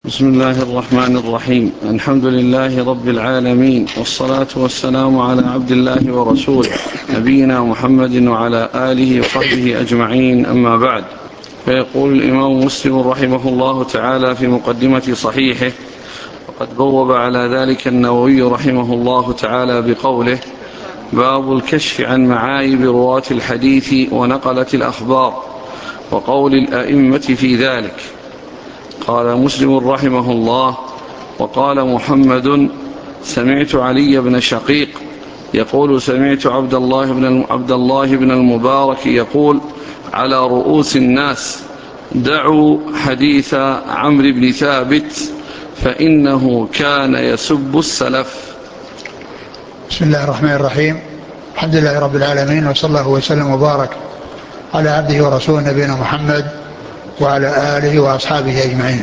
بسم الله الرحمن الرحيم. الحمد لله رب العالمين، والصلاة والسلام على عبد الله ورسوله نبينا محمد وعلى آله وصحبه أجمعين، أما بعد. فيقول الإمام مسلم رحمه الله تعالى في مقدمة صحيحه، وقد بوب على ذلك النووي رحمه الله تعالى بقوله: باب الكشف عن معايب رواة الحديث ونقلة الأخبار وقول الأئمة في ذلك. قال مسلم رحمه الله: وقال محمد: سمعت علي بن شقيق يقول سمعت عبد الله بن المبارك يقول: على رؤوس الناس دعوا حديث عمرو بن ثابت فإنه كان يسب السلف. بسم الله الرحمن الرحيم. الحمد لله رب العالمين، وصلى الله وسلم وبارك على عبده ورسوله نبينا محمد وعلى آله وأصحابه أجمعين.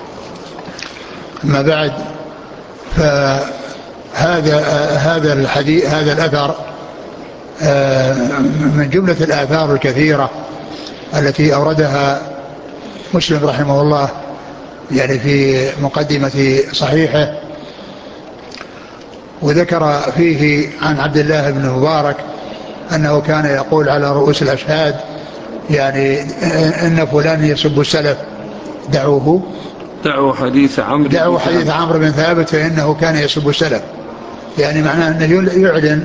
أما بعد، فهذا الحديث، هذا الأثر من جملة الآثار الكثيرة التي أوردها مسلم رحمه الله يعني في مقدمة صحيحه، وذكر فيه عن عبد الله بن المبارك أنه كان يقول على رؤوس الأشهاد يعني إن فلان يسب السلف دعوا حديث عمرو بن ثابت فإنه كان يسب السلف، يعني معناه أنه يعلن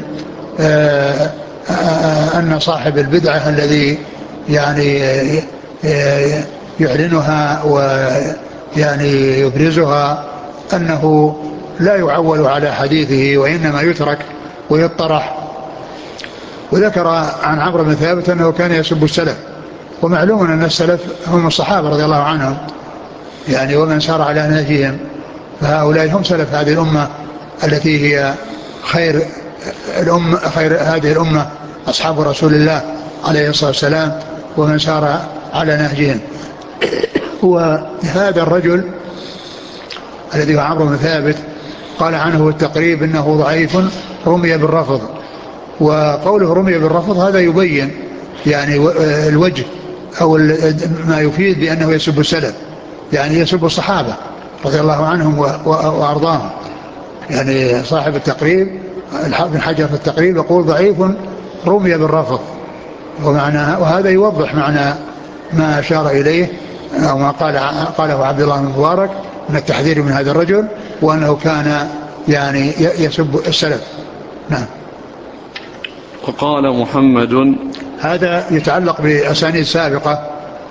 أن صاحب البدعة الذي يعني يعلنها ويعني يبرزها أنه لا يعول على حديثه وإنما يترك ويطرح. وذكر عن عمرو بن ثابت أنه كان يسب السلف، ومعلوم أن السلف هم الصحابة رضي الله عنهم يعني، ومن سار على نهجهم، فهؤلاء هم سلف هذه الأمة التي هي خير هذه الأمة، أصحاب رسول الله عليه الصلاة والسلام، ومن سار على نهجهم. وهذا الرجل الذي هو عمرو بن ثابت قال عنه التقريب إنه ضعيف رمي بالرفض، وقوله رمي بالرفض هذا يبين يعني الوجه أو ما يفيد بأنه يسب السلف، يعني يسب الصحابة رضي الله عنهم وأرضاهم. يعني صاحب التقريب ابن حجر في التقريب يقول ضعيف رمي بالرفض، وهذا يوضح معنى ما أشار إليه أو ما قاله عبد الله بن مبارك من التحذير من هذا الرجل، وأنه كان يعني يسب السلف. نعم. وقال محمد، هذا يتعلق بأسانيد سابقة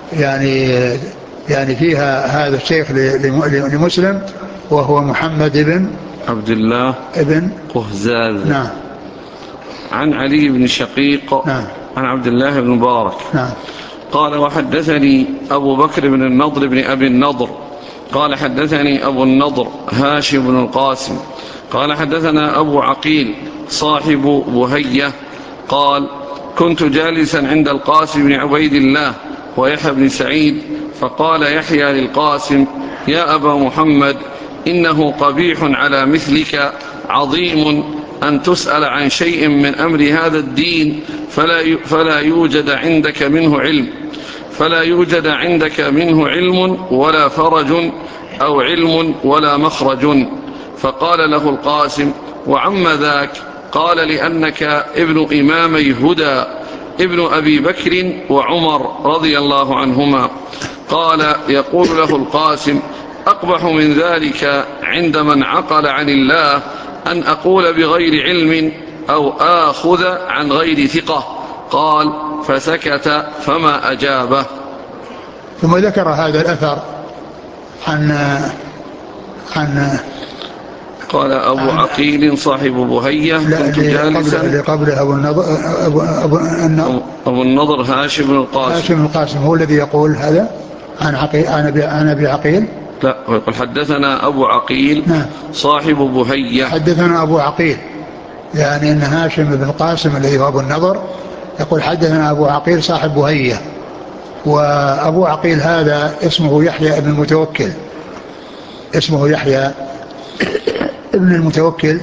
يعني فيها هذا الشيخ لمسلم، وهو محمد بن عبد الله ابن قهزاز. نعم. عن علي بن شقيق. نعم. عن عبد الله بن مبارك. نعم. قال: وحدثني أبو بكر بن النضر بن أبي النضر قال حدثني أبو النضر هاشم بن القاسم قال حدثنا أبو عقيل صاحب بهية قال: كنت جالسا عند القاسم بن عبيد الله ويحيى بن سعيد، فقال يحيى للقاسم: يا أبا محمد، إنه قبيح على مثلك عظيم أن تسأل عن شيء من أمر هذا الدين فلا يوجد عندك منه علم ولا فرج أو علم ولا مخرج. فقال له القاسم: وعم ذاك؟ قال: لأنك ابن إمامي هدى، ابن أبي بكر وعمر رضي الله عنهما. قال: يقول له القاسم: أقبح من ذلك عند من عقل عن الله أن أقول بغير علم أو آخذ عن غير ثقة. قال: فسكت فما أجابه. ثم ذكر هذا الأثر عن قال أبو عقيل صاحب بهية: كنت جالسا. قبله أبو النضر هاشم بن القاسم هو الذي يقول هذا عن أبي عقيل. لا، يقول حدثنا أبو عقيل. نعم. صاحب بهية. حدثنا أبو عقيل، يعني أن هاشم بن القاسم الذي هو أبو النضر يقول حدثنا أبو عقيل صاحب بهية. وأبو عقيل هذا اسمه يحيى ابن المتوكل، ابن المتوكل.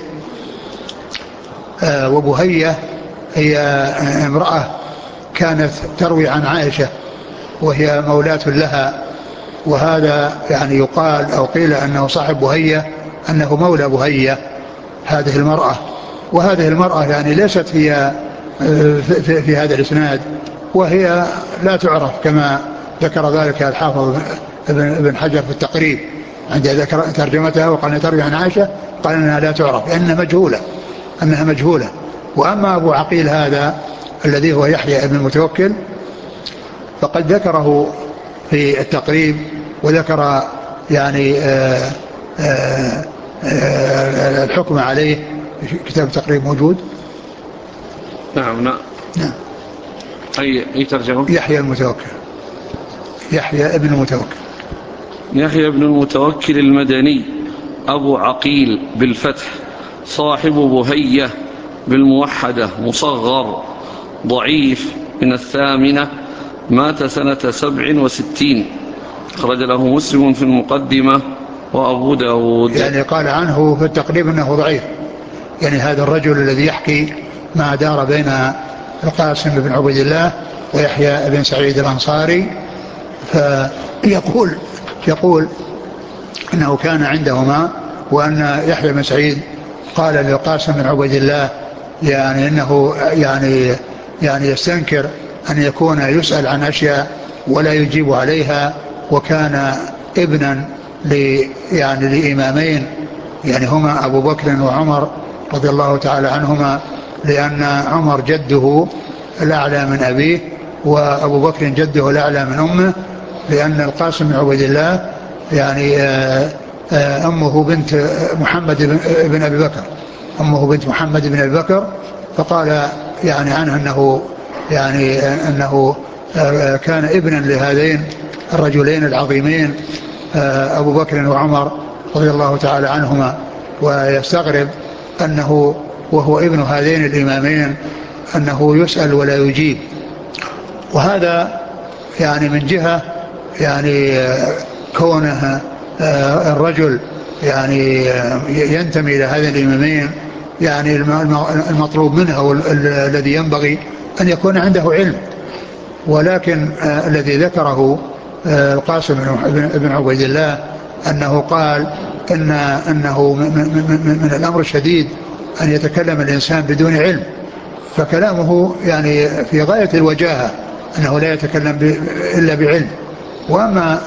وبهية هي امرأة كانت تروي عن عائشة، وهي مولاة لها، وهذا يعني يقال أو قيل أنه صاحب بهية، أنه مولى بهية هذه المرأة. وهذه المرأة يعني ليست هي في هذا الإسناد، وهي لا تعرف كما ذكر ذلك الحافظ ابن حجر في التقريب عند ذكر ترجمتها، وقال تروي عن عائشة قال أنها لا تعرف أنها مجهولة. وأما أبو عقيل هذا الذي هو يحيى بن المتوكل فقد ذكره في التقريب، وذكر يعني الحكم عليه في كتاب التقريب موجود. نعم. أي ترجمة؟ يحيى المتوكل، يحيى ابن المتوكل. يحيى بن المتوكل المدني أبو عقيل بالفتح، صاحب بهية بالموحدة، مصغر، ضعيف، من 8، مات سنة 67، خرج له مسلم في المقدمة وأبو داود. يعني قال عنه في التقريب أنه ضعيف، يعني هذا الرجل الذي يحكي ما دار بين القاسم بن عبيد الله ويحيى بن سعيد الأنصاري، يقول أنه كان عندهما، وأن يحيى بن سعيد قال للقاسم بن عبيد الله يعني أنه يعني يستنكر أن يكون يسأل عن أشياء ولا يجيب عليها، وكان ابنا لإمامين يعني هما أبو بكر وعمر رضي الله تعالى عنهما، لأن عمر جده الأعلى من أبيه، وأبو بكر جده الأعلى من أمه، لأن القاسم بن عبيد الله يعني أمه بنت محمد بن أبي بكر، أمه بنت محمد بن أبي بكر. فقال يعني عنه أنه كان ابنا لهذين الرجلين العظيمين أبو بكر وعمر رضي الله تعالى عنهما، ويستغرب أنه وهو ابن هذين الإمامين أنه يسأل ولا يجيب. وهذا يعني من جهة يعني كونه الرجل يعني ينتمي إلى هذين الإمامين، يعني المطلوب منه الذي ينبغي أن يكون عنده علم. ولكن الذي ذكره القاسم بن عبيد الله أنه قال أنه من الأمر الشديد أن يتكلم الإنسان بدون علم، فكلامه يعني في غاية الوجاهة، أنه لا يتكلم إلا بعلم. وأما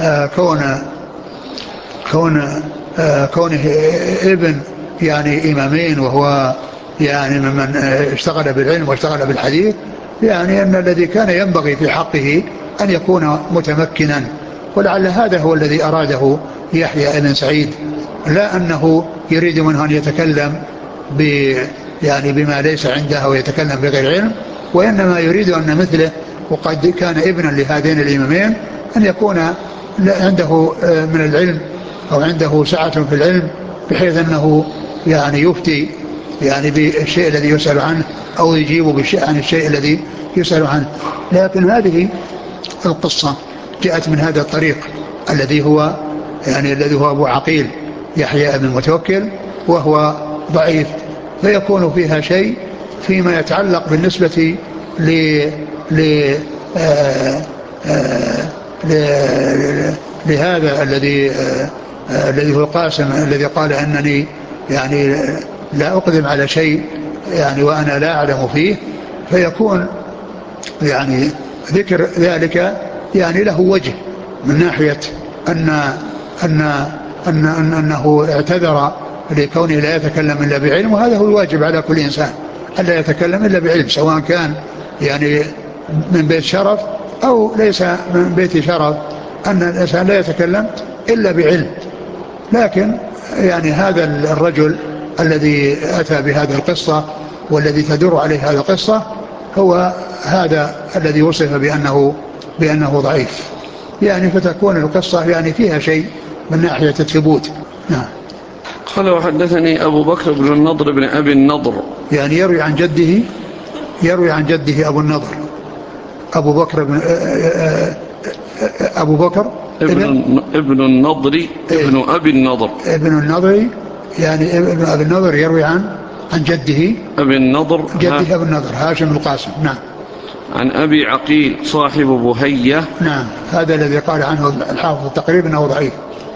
كونه ابن يعني إمامين، وهو يعني ممن اشتغل بالعلم واشتغل بالحديث، يعني أن الذي كان ينبغي في حقه أن يكون متمكنا، ولعل هذا هو الذي أراده يحيى بن سعيد، لا أنه يريد منه أن يتكلم يعني بما ليس عنده ويتكلم بغير علم، وإنما يريد أن مثله وقد كان ابنا لهذين الإمامين أن يكون عنده من العلم أو عنده سعة في العلم، بحيث أنه يعني يفتي يعني بالشيء الذي يسأل عنه أو يجيب عن الشيء الذي يسأل عنه. لكن هذه القصة جاءت من هذا الطريق الذي هو أبو عقيل يحيى بن المتوكل، وهو ضعيف، فيكون فيها شيء فيما يتعلق بالنسبة لهذا الذي هو القاسم الذي قال أنني يعني لا أقدم على شيء يعني وأنا لا أعلم فيه، فيكون يعني ذكر ذلك يعني له وجه من ناحية أنه اعتذر لكونه لا يتكلم إلا بعلم، وهذا هو الواجب على كل إنسان ألا يتكلم إلا بعلم، سواء كان يعني من بيت شرف أو ليس من بيت شرف، أن الإنسان لا يتكلم إلا بعلم. لكن يعني هذا الرجل الذي أتى بهذه القصة والذي تدور عليه هذه القصة هو هذا الذي وصف بأنه ضعيف، يعني فتكون القصة يعني فيها شيء من ناحية الثبوت. نعم. قال وحدثني أبو بكر بن النضر بن أبي النضر، يعني يروي عن جده أبو النضر، أبو بكر ابن النضر ابن أبي النضر، ابن النضر، يعني ابن أبي النضر يروي عن جده أبي النضر، جده أبو النضر هاشم القاسم. نعم. عن أبي عقيل صاحب بهية. نعم، هذا الذي قال عنه الحافظ التقريب أنه ضعيف.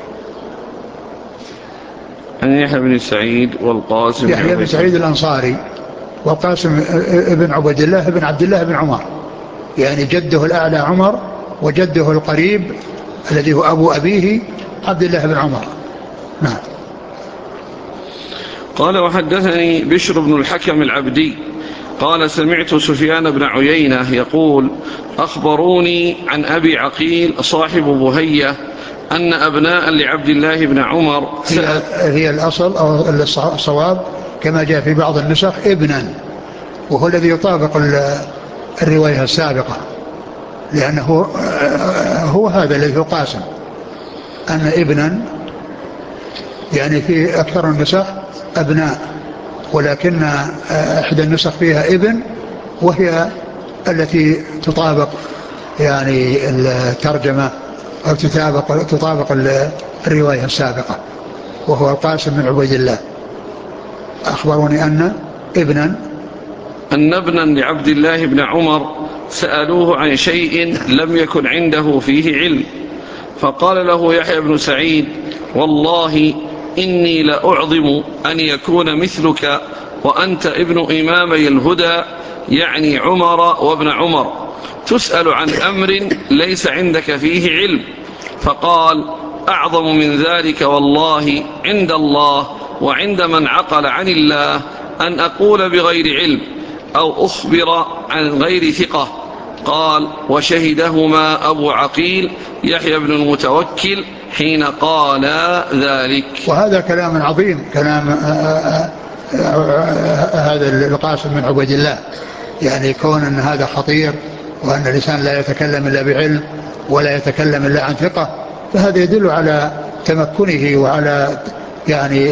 عن يحيى بن سعيد والقاسم يحيى بن سعيد الأنصاري والقاسم ابن عبد الله بن عبد الله بن عمر، يعني جده الأعلى عمر وجده القريب الذي هو أبو أبيه عبد الله بن عمر. نعم. قال وحدثني بشر بن الحكم العبدي قال سمعت سفيان بن عيينة يقول أخبروني عن أبي عقيل صاحب بهية أن أبناء لعبد الله بن عمر هي الأصل أو الصواب كما جاء في بعض النسخ ابنا، وهو الذي يطابق الرواية السابقة، لأنه هو هذا الذي هو قاسم أن ابنا، يعني في أكثر النسخ أبناء، ولكن إحدى النسخ فيها ابن وهي التي تطابق يعني الترجمة أو تطابق الرواية السابقة، وهو القاسم بن عبيد الله. أخبروني أن ابنا لعبد الله بن عمر سألوه عن شيء لم يكن عنده فيه علم، فقال له يحيى بن سعيد والله إني لأعظم أن يكون مثلك وأنت ابن إمامي الهدى، يعني عمر وابن عمر، تسأل عن أمر ليس عندك فيه علم. فقال أعظم من ذلك والله عند الله وعند من عقل عن الله أن أقول بغير علم أو أخبر عن غير ثقة. قال وشهدهما أبو عقيل يحيى بن المتوكل حين قال ذلك. وهذا كلام عظيم، كلام هذا القاسم بن عبيد الله، يعني كون أن هذا خطير وأن الإنسان لا يتكلم إلا بعلم ولا يتكلم إلا عن ثقة، فهذا يدل على تمكنه وعلى يعني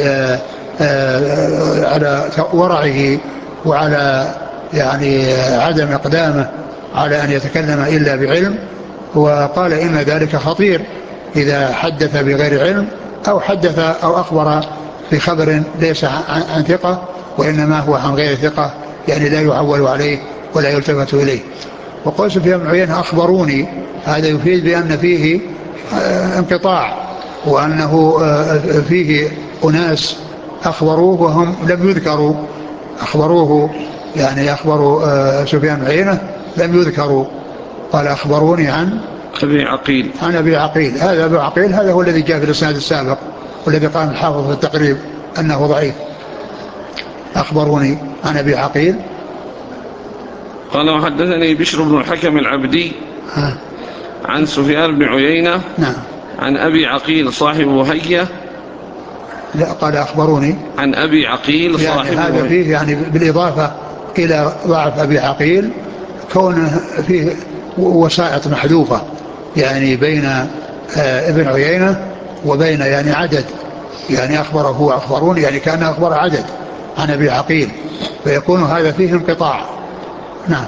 على ورعه وعلى يعني عدم إقدامه على أن يتكلم إلا بعلم. وقال إن ذلك خطير إذا حدث بغير علم أو حدث أو أخبر بخبر ليس عن ثقة وإنما هو عن غير ثقة، يعني لا يعول عليه ولا يلتفت إليه. وقال سفيان بن عيينة أخبروني، هذا يفيد بأن فيه انقطاع، وأنه فيه أناس أخبروه وهم لم يذكروا، أخبروه يعني أخبروا سفيان بن عيينة لم يذكروا. قال أخبروني عن أبي عقيل، عن أبي عقيل. هذا أبي عقيل هذا هو الذي جاء في الإسناد السابق والذي قال الحافظ في التقريب أنه ضعيف. أخبروني عن أبي عقيل. قال وحدثني بشر بن الحكم العبدي عن سفيان بن عيينة نعم عن أبي عقيل صاحب بهية. لا، قال أخبروني عن أبي عقيل صاحب يعني هذا فيه يعني بالإضافة إلى ضعف أبي عقيل كونه فيه وسائط محذوفة، يعني بين ابن عيينة وبين يعني عدد، يعني أخبره وأخبروني يعني كان أخبر عدد عن أبي عقيل، فيكون هذا فيه انقطاع. نعم.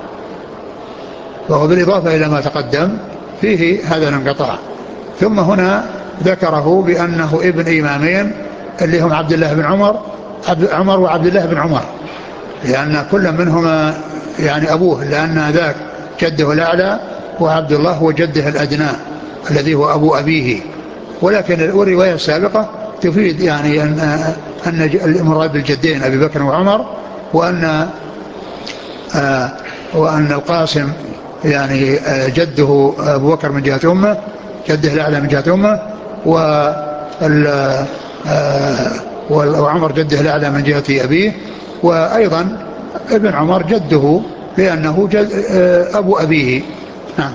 وهو بالإضافة إلى ما تقدم فيه هذا الانقطاع. ثم هنا ذكره بأنه ابن إمامين اللي هم عبد الله بن عمر وعبد الله بن عمر، لأن كل منهما يعني أبوه، لأن ذاك جده الأعلى وعبد الله هو جده الأدنى الذي هو أبو أبيه. ولكن الرواية السابقة تفيد يعني أن المراد بالجدين أبي بكر وعمر، وأن القاسم يعني جده أبو بكر من جهة أمه، جده الأعلى من جهة أمه، وعمر جده الأعلى من جهة أبيه، وأيضا ابن عمر جده لأنه أبو أبيه. نعم.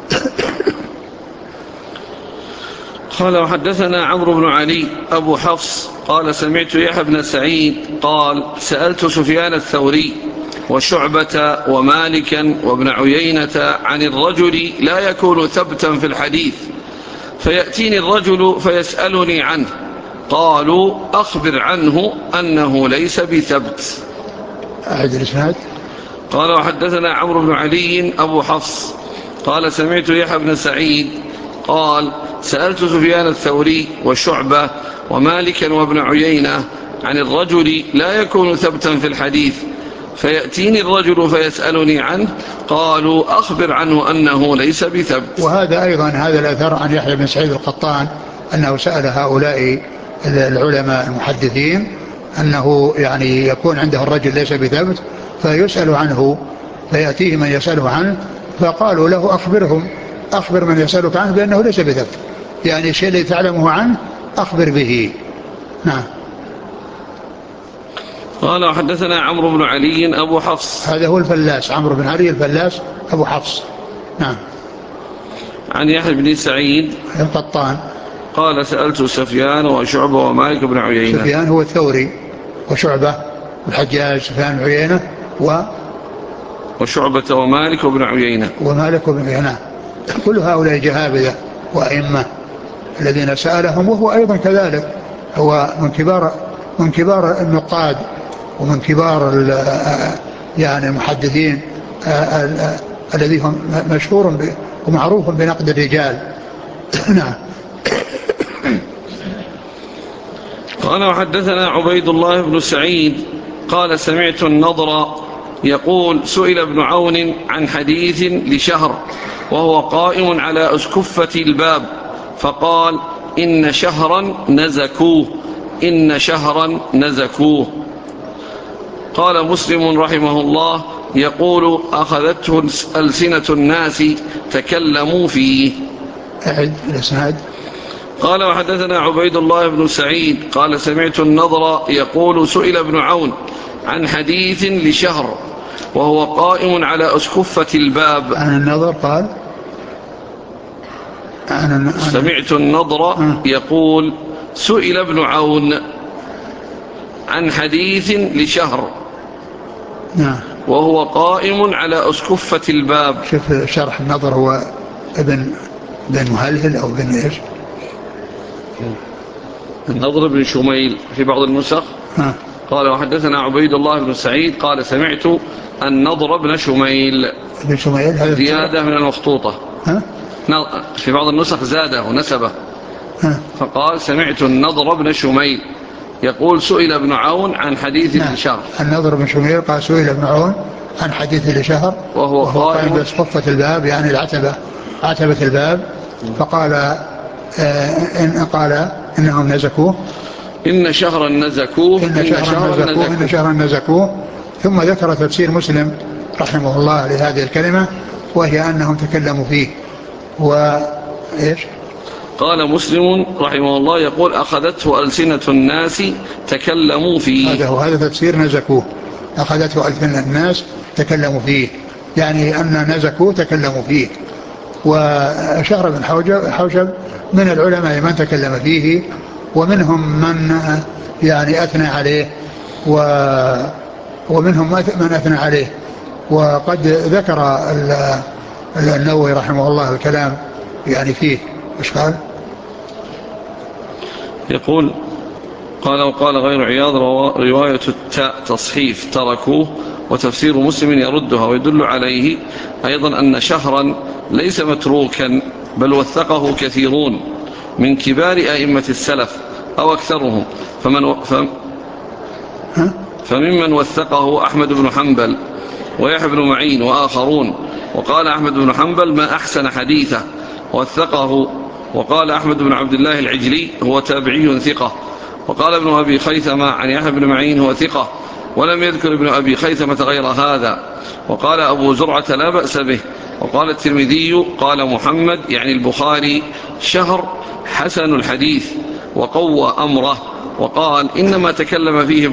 قال وحدثنا عمرو بن علي أبو حفص قال سمعت يحيى بن سعيد قال سألت سفيان الثوري وشعبة ومالكا وابن عيينة عن الرجل لا يكون ثبتا في الحديث، فيأتيني الرجل فيسألني عنه، قالوا أخبر عنه أنه ليس بثبت. أعد الإسناد. قال وحدثنا عمرو بن علي أبو حفص قال سمعت يحيى بن سعيد قال سألت سفيان الثوري وشعبة ومالكا وابن عيينة عن الرجل لا يكون ثبتا في الحديث، فيأتيني الرجل فيسألني عنه، قالوا أخبر عنه أنه ليس بثبت. وهذا أيضا هذا الأثر عن يحيى بن سعيد القطان أنه سأل هؤلاء العلماء المحدثين أنه يعني يكون عنده الرجل ليس بثبت فيسأل عنه، فيأتيه من يسأله عنه فقالوا له أخبر من يسألك عنه بأنه ليس بثبت، يعني الشيء الذي تعلمه عنه أخبر به. نعم. قال وحدثنا عمرو بن علي أبو حفص، هذا هو الفلاس، عمرو بن علي الفلاس أبو حفص. نعم. عن يحيى بن سعيد القطان قال سألت سفيان وشعبة ومالك بن عيينة. سفيان هو الثوري، وشعبة والحجاج، سفيان بن عيينة وشعبة ومالك وابن عيينة. ومالك بن عيينة، كل هؤلاء جهابذة وأئمة الذين سألهم، وهو أيضا كذلك هو من كبار النقاد ومن كبار يعني المحدثين الذي هم مشهور ومعروف بنقد الرجال. نعم. قال وحدثنا عبيد الله بن سعيد قال سمعت النضر يقول سئل ابن عون عن حديث لشهر وهو قائم على أسكفة الباب فقال إن شهرا نزكوه. قال مسلم رحمه الله يقول أخذته ألسنة الناس تكلموا فيه. قال وحدثنا عبيد الله بن سعيد قال سمعت النضر يقول سئل ابن عون عن حديث لشهر وهو قائم على أسكفة الباب. عن النضر قال سمعت النضر يقول سئل ابن عون عن حديث لشهر وهو قائم على أسكفة الباب. شوف شرح النضر، هو ابن مهلهل أو ابن إيش؟ النضر بن شميل في بعض النسخ. قال وحدثنا عبيد الله بن سعيد قال سمعت النضر بن شميل. بن شميل هذا زيادة من المخطوطة. في بعض النسخ زاده ونسبه فقال سمعت النضر بن شميل يقول سئل ابن عون عن حديث لشهر. النضر بن شميل قال سئل ابن عون عن حديث لشهر وهو قائم بسقفة الباب، يعني عتبة الباب، فقال قال إنهم نزكوه، إن شهرا نزكوه. ثم ذكر تفسير مسلم رحمه الله لهذه الكلمة، وهي أنهم تكلموا فيه. وإيش قال مسلم رحمه الله يقول أخذته ألسنة الناس تكلموا فيه. هذا تفسير نزكوه، أخذته ألسنة الناس تكلموا فيه، يعني أن نزكوه تكلموا فيه. وشهر بن حوشب من العلماء من تكلم فيه، ومنهم من يعني أثنى عليه ومنهم من أثنى عليه. وقد ذكر النووي رحمه الله الكلام يعني فيه. ايش قال؟ يقول قال غير عياض رواية التاء تصحيف تركوه، وتفسير مسلم يردها ويدل عليه أيضا أن شهرا ليس متروكا بل وثقه كثيرون من كبار أئمة السلف أو أكثرهم، فممن وثقه أحمد بن حنبل ويحيى بن معين وآخرون. وقال أحمد بن حنبل ما أحسن حديثه وثقه. وقال أحمد بن عبد الله العجلي هو تابعي ثقة. وقال ابن أبي خيثمة عن يحيى بن معين هو ثقة، ولم يذكر ابن أبي خيثمة غير هذا. وقال أبو زرعة لا بأس به. وقال الترمذي قال محمد يعني البخاري شهر حسن الحديث وقوى أمره. وقال إنما تكلم فيه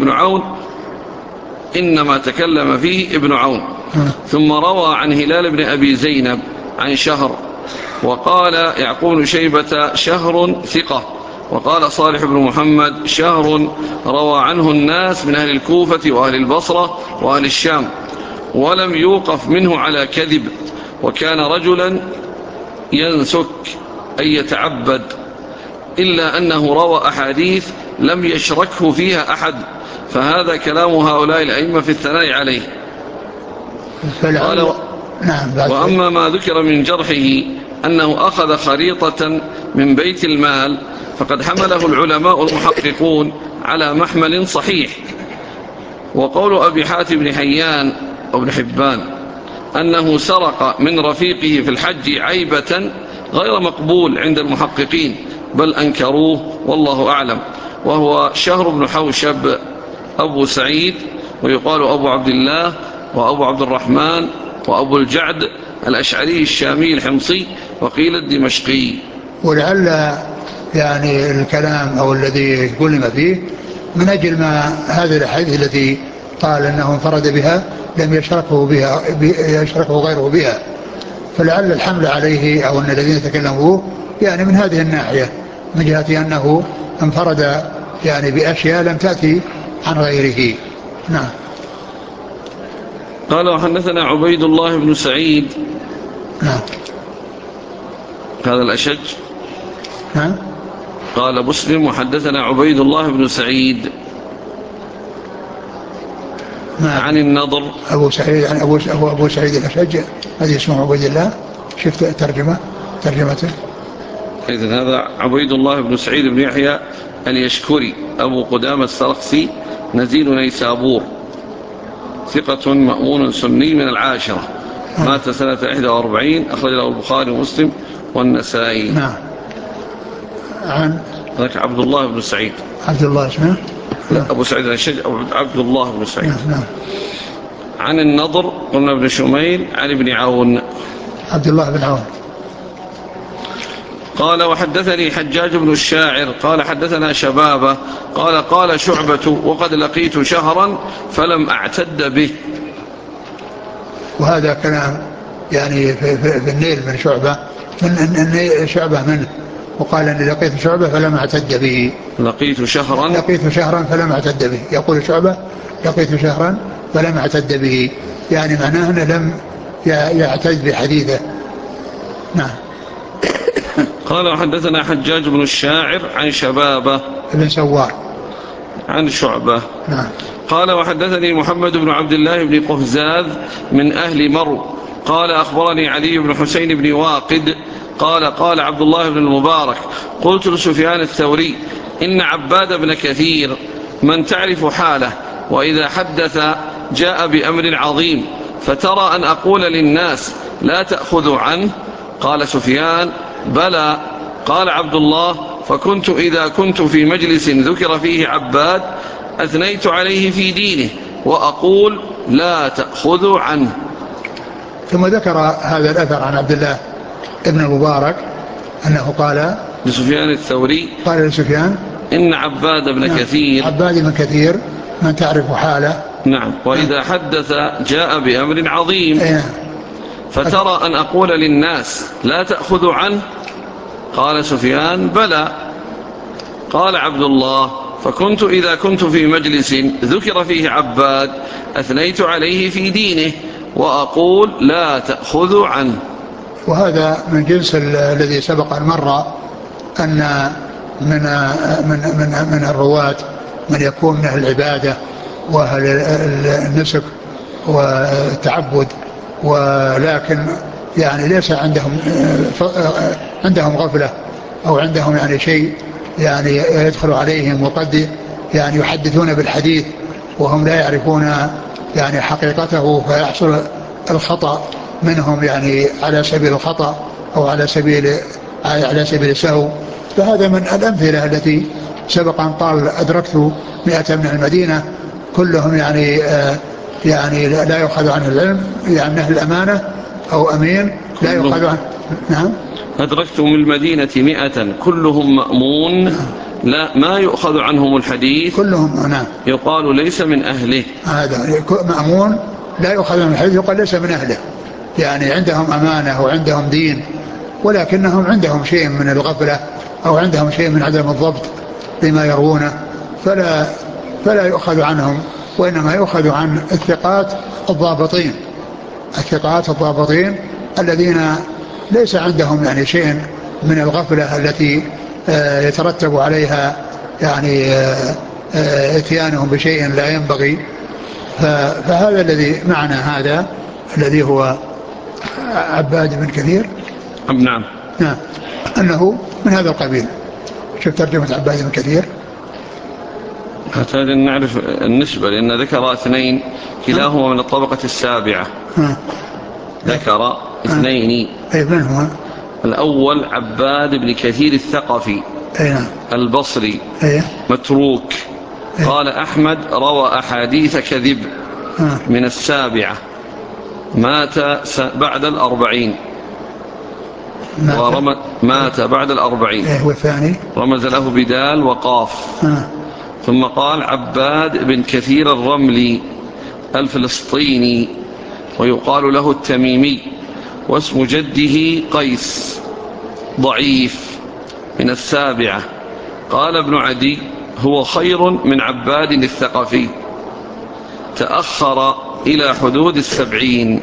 ابن عون. ثم روى عن هلال بن أبي زينب عن شهر. وقال يعقوب بن شيبة شهر ثقة. وقال صالح بن محمد شهر روى عنه الناس من أهل الكوفة وأهل البصرة وأهل الشام، ولم يوقف منه على كذب، وكان رجلا ينسك أي يتعبد، إلا أنه روى أحاديث لم يشركه فيها أحد، فهذا كلام هؤلاء الأئمة في الثناء عليه. قال وأما ما ذكر من جرحه أنه أخذ خريطة من بيت المال فقد حمله العلماء المحققون على محمل صحيح، وقول أبي حاتم بن حيان وابن حبان أنه سرق من رفيقه في الحج عيبة غير مقبول عند المحققين، بل أنكروه والله أعلم، وهو شهر بن حوشب أبو سعيد، ويقال أبو عبد الله وأبو عبد الرحمن وأبو الجعد الأشعري الشامي الحمصي، وقيل الدمشقي. ولعل يعني الكلام أو الذي كلم فيه من أجل ما هذه الأحاديث التي قال أنه انفرد بها لم يشركه غيره بها، فلعل الحمل عليه أو أن الذين تكلموا يعني من هذه الناحية، من جهة أنه انفرد يعني بأشياء لم تأتي عن غيره. نعم. قال وحدثنا عبيد الله بن سعيد. نعم. هذا الأشج. نعم. قال مسلم وحدثنا عبيد الله بن سعيد عن النضر. أبو سعيد عن أبو سعيد الأشج هذه اسمه عبيد الله. شفت ترجمته. إذن هذا عبيد الله بن سعيد بن يحيى اليشكري أبو قدامة السرخسي نزيل نيسابور، ثقة مأمون سني من العاشرة، مات سنة 41، أخرج له البخاري ومسلم والنسائي. نعم. عن ذاك عبد الله بن سعيد. عبد الله اسمه؟ لا، أبو سعيد الشج عبد الله بن سعيد. نعم. عن النضر قلنا ابن شميل عن ابن عون. عبد الله بن عون. قال وحدثني حجاج بن الشاعر قال حدثنا شبابه قال قال شعبة وقد لقيت شهرا فلم أعتد به. وهذا كلام يعني في النيل من شعبة، من شعبة منه، وقال أني لقيت شعبة فلم أعتد به. لقيت شهرا فلم أعتد به. يقول شعبة لقيت شهرا فلم أعتد به، يعني معناه أنه لم يعتد بحديثه. نعم. قال وحدثنا حجاج بن الشاعر عن شبابه ابن سوار عن شعبة. نعم. قال وحدثني محمد بن عبد الله بن قهزاذ من أهل مرو قال أخبرني علي بن حسين بن واقد قال قال عبد الله بن المبارك قلت لسفيان الثوري إن عباد بن كثير من تعرف حاله وإذا حدث جاء بأمر عظيم، فترى أن أقول للناس لا تأخذوا عنه؟ قال سفيان بلى. قال عبد الله فكنت إذا كنت في مجلس ذكر فيه عباد أثنيت عليه في دينه وأقول لا تأخذوا عنه. ثم ذكر هذا الأثر عن عبد الله ابن المبارك أنه قال لسفيان الثوري قال لسفيان إن عباد بن كثير عباد بن كثير من تعرف حاله. نعم. وإذا حدث جاء بأمر عظيم فترى أن أقول للناس لا تأخذوا عنه؟ قال سفيان بلى. قال عبد الله فكنت إذا كنت في مجلس ذكر فيه عباد أثنيت عليه في دينه وأقول لا تأخذوا عنه. وهذا من جنس الذي سبق أن مر أن من الرواة من يكون من أهل العبادة وأهل النسك والتعبد، ولكن يعني ليس عندهم غفلة أو عندهم يعني شيء يعني يدخل عليهم، وقد يعني يحدثون بالحديث وهم لا يعرفون يعني حقيقته، فيحصل الخطأ منهم يعني على سبيل الخطأ أو على سبيل السهو. فهذا من الأمثلة التي سبق أن قال أدركت 100 من المدينة كلهم يعني لا يؤخذ عنه العلم، يعني أهل الأمانة أو أمين لا يؤخذ عنه. نعم. أدركت من المدينة 100 كلهم مأمون لا ما يؤخذ عنهم الحديث كلهم. نعم. يقال ليس من أهله. هذا مأمون لا يؤخذ عنه الحديث يقال ليس من أهله، يعني عندهم أمانة وعندهم دين، ولكنهم عندهم شيء من الغفلة أو عندهم شيء من عدم الضبط بما يروونه، فلا يؤخذ عنهم، وإنما يؤخذ عن الثقات الضابطين الذين ليس عندهم يعني شيء من الغفلة التي يترتب عليها يعني اتيانهم بشيء لا ينبغي. فهذا الذي معنى هذا الذي هو عباد بن كثير. نعم. أنه من هذا القبيل. شوف ترجمة عباد بن كثير. حتى نعرف النسبة، لأن ذكر اثنين كلاهما من الطبقة السابعة. ذكر اثنين. من هو؟ الأول عباد بن كثير الثقفي البصري متروك. قال أحمد روى أحاديث كذب من السابعة، مات بعد 40. مات بعد 40. والثاني رمز له بدال وقاف. ثم قال عباد بن كثير الرملي الفلسطيني، ويقال له التميمي، واسم جده قيس، ضعيف، من السابعة. قال ابن عدي هو خير من عباد الثقفي، تأخر إلى حدود 70.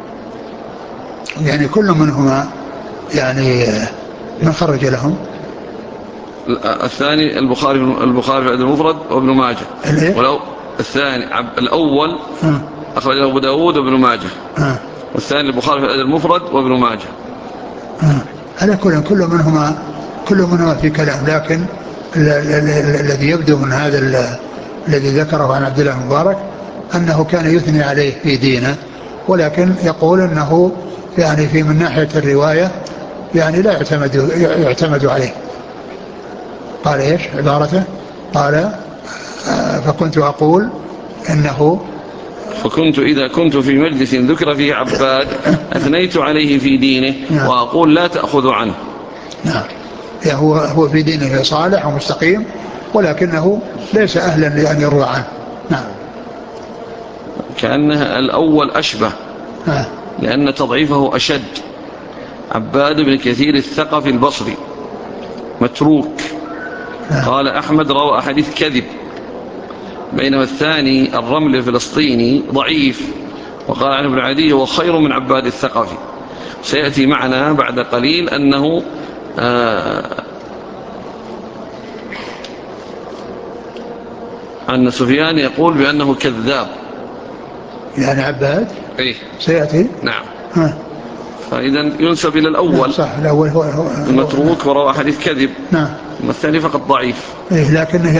يعني كل منهما يعني من خرج لهم؟ الثاني البخاري في الأدب المفرد وابن ماجه. ولو الثاني الأول أخرجه أبو داود وابن ماجه. والثاني البخاري في الأدب المفرد وابن ماجه. على كل منهما في كلام، لكن الذي يبدو من هذا الذي ذكره عن عبد الله المبارك أنه كان يثني عليه في دينه، ولكن يقول أنه يعني في من ناحية الرواية يعني لا يعتمد عليه. قال إيش عبارته؟ قال فكنت أقول إنه إذا كنت في مجلس ذكر فيه عباد أثنيت عليه في دينه. وأقول لا تأخذ عنه. يعني هو في دينه صالح ومستقيم، ولكنه ليس أهلا لأن يروى عنه. كأنها الأول أشبه، لأن تضعيفه أشد. عباد بن كثير الثقفي البصري متروك. قال أحمد روى أحاديث كذب، بينما الثاني الرمل الفلسطيني ضعيف. وقال عنه ابن عدي هو خير من عباد الثقفي. سيأتي معنا بعد قليل أنه أن سفيان يقول بأنه كذاب. يعني عباد إيه؟ سيأتي. نعم. فإذا ينسب إلى الأول. صح، الأول هو المتروك وروى حديث كذب. نعم. الثاني فقط ضعيف. إيه، لكنه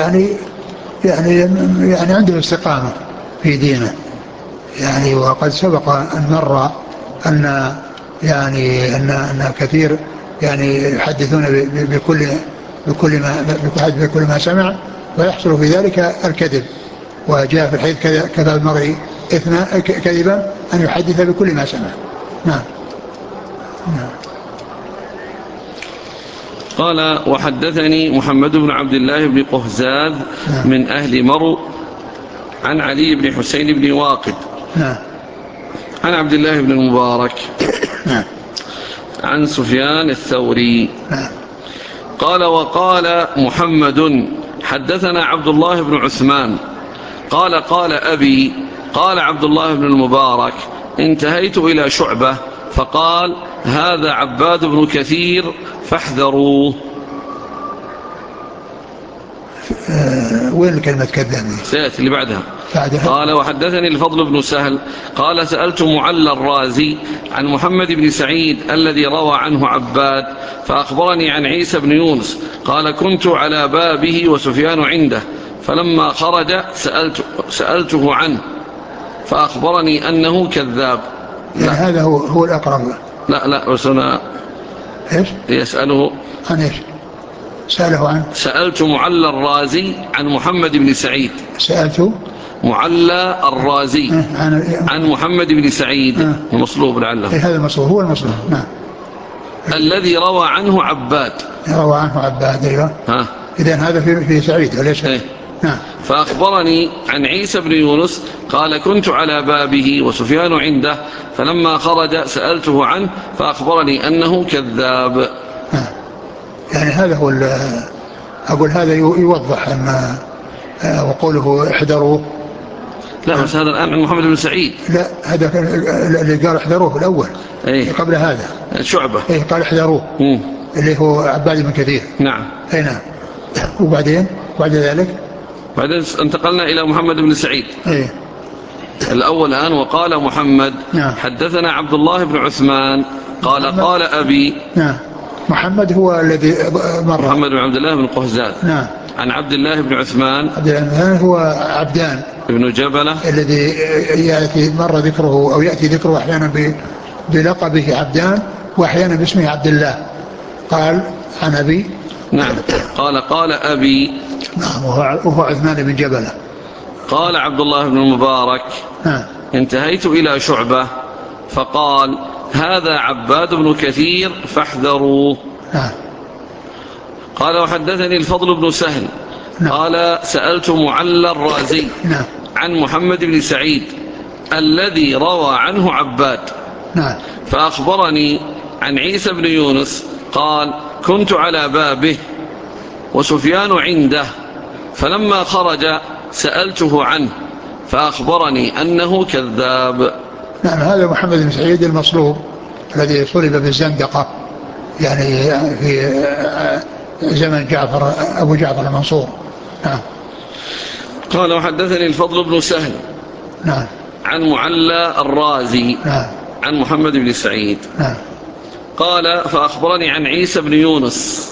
يعني عنده استقامة في دينه يعني. وقد سبق أن مر أن يعني أن كثير يعني يحدثون بكل ما سمع، ويحصل في ذلك الكذب. وجاء في الحديث كفى المرء كذبا أن يحدث بكل ما سمع. نعم. قال وحدثني محمد بن عبد الله بن قهزاذ من أهل مرو عن علي بن حسين بن واقد عن عبد الله بن المبارك عن سفيان الثوري قال وقال محمد حدثنا عبد الله بن عثمان قال أبي قال عبد الله بن المبارك انتهيت إلى شعبة فقال هذا عباد بن كثير فاحذروه. وين الكلمة كذاب؟ سيأتي اللي بعدها. قال وحدثني الفضل بن سهل قال سألت معلى الرازي عن محمد بن سعيد الذي روى عنه عباد فأخبرني عن عيسى بن يونس قال كنت على بابه وسفيان عنده فلما خرج سألته عنه فأخبرني أنه كذاب. يعني هذا هو الأقرب. لا بس أنا إيش يسأله عن إيش؟ سأله عن سألت معلى الرازي عن محمد بن سعيد. سألت معلى الرازي عن محمد بن سعيد المصلوب لعله. هذا المصلوب هو المصلوب. نعم. الذي روى عنه عباد. روى عنه عباد. أيوة. إذن هذا في سعيد وليس. نعم. فأخبرني عن عيسى بن يونس قال كنت على بابه وسفيان عنده فلما خرج سألته عنه فأخبرني أنه كذاب. يعني هذا هو أقول هذا يوضح أن وقوله احذروه. لا بس هذا الآن عن محمد بن سعيد. لا هذا اللي قال احذروه في الأول. قبل هذا شعبة. قال احذروه اللي هو عباد بن كثير. نعم. نعم. وبعدين بعد ذلك انتقلنا إلى محمد بن سعيد. الأول الآن وقال محمد. نعم. حدثنا عبد الله بن عثمان قال أبي. نعم. محمد هو الذي مر. محمد بن عبد الله بن قهزاذ. نعم. عن عبد الله بن عثمان. عبد الله بن عثمان هو عبدان ابن جبلة الذي يأتي مرة ذكره أو يأتي ذكره أحيانا بلقبه عبدان وأحيانا باسمه عبد الله. قال عن أبي. نعم قال أبي. نعم وهو عثمان بن جبلة. قال عبد الله بن المبارك انتهيت إلى شعبة فقال هذا عباد بن كثير فاحذروه. قال وحدثني الفضل بن سهل قال سألت معلى الرازي عن محمد بن سعيد الذي روى عنه عباد فأخبرني عن عيسى بن يونس قال كنت على بابه وسفيان عنده فلما خرج سألته عنه فأخبرني أنه كذاب. نعم هذا محمد بن سعيد المصلوب الذي صلب بالزندقة يعني في زمن جعفر أبو جعفر المنصور. نعم. قال وحدثني الفضل بن سهل عن معلى الرازي عن محمد بن سعيد قال فأخبرني عن عيسى بن يونس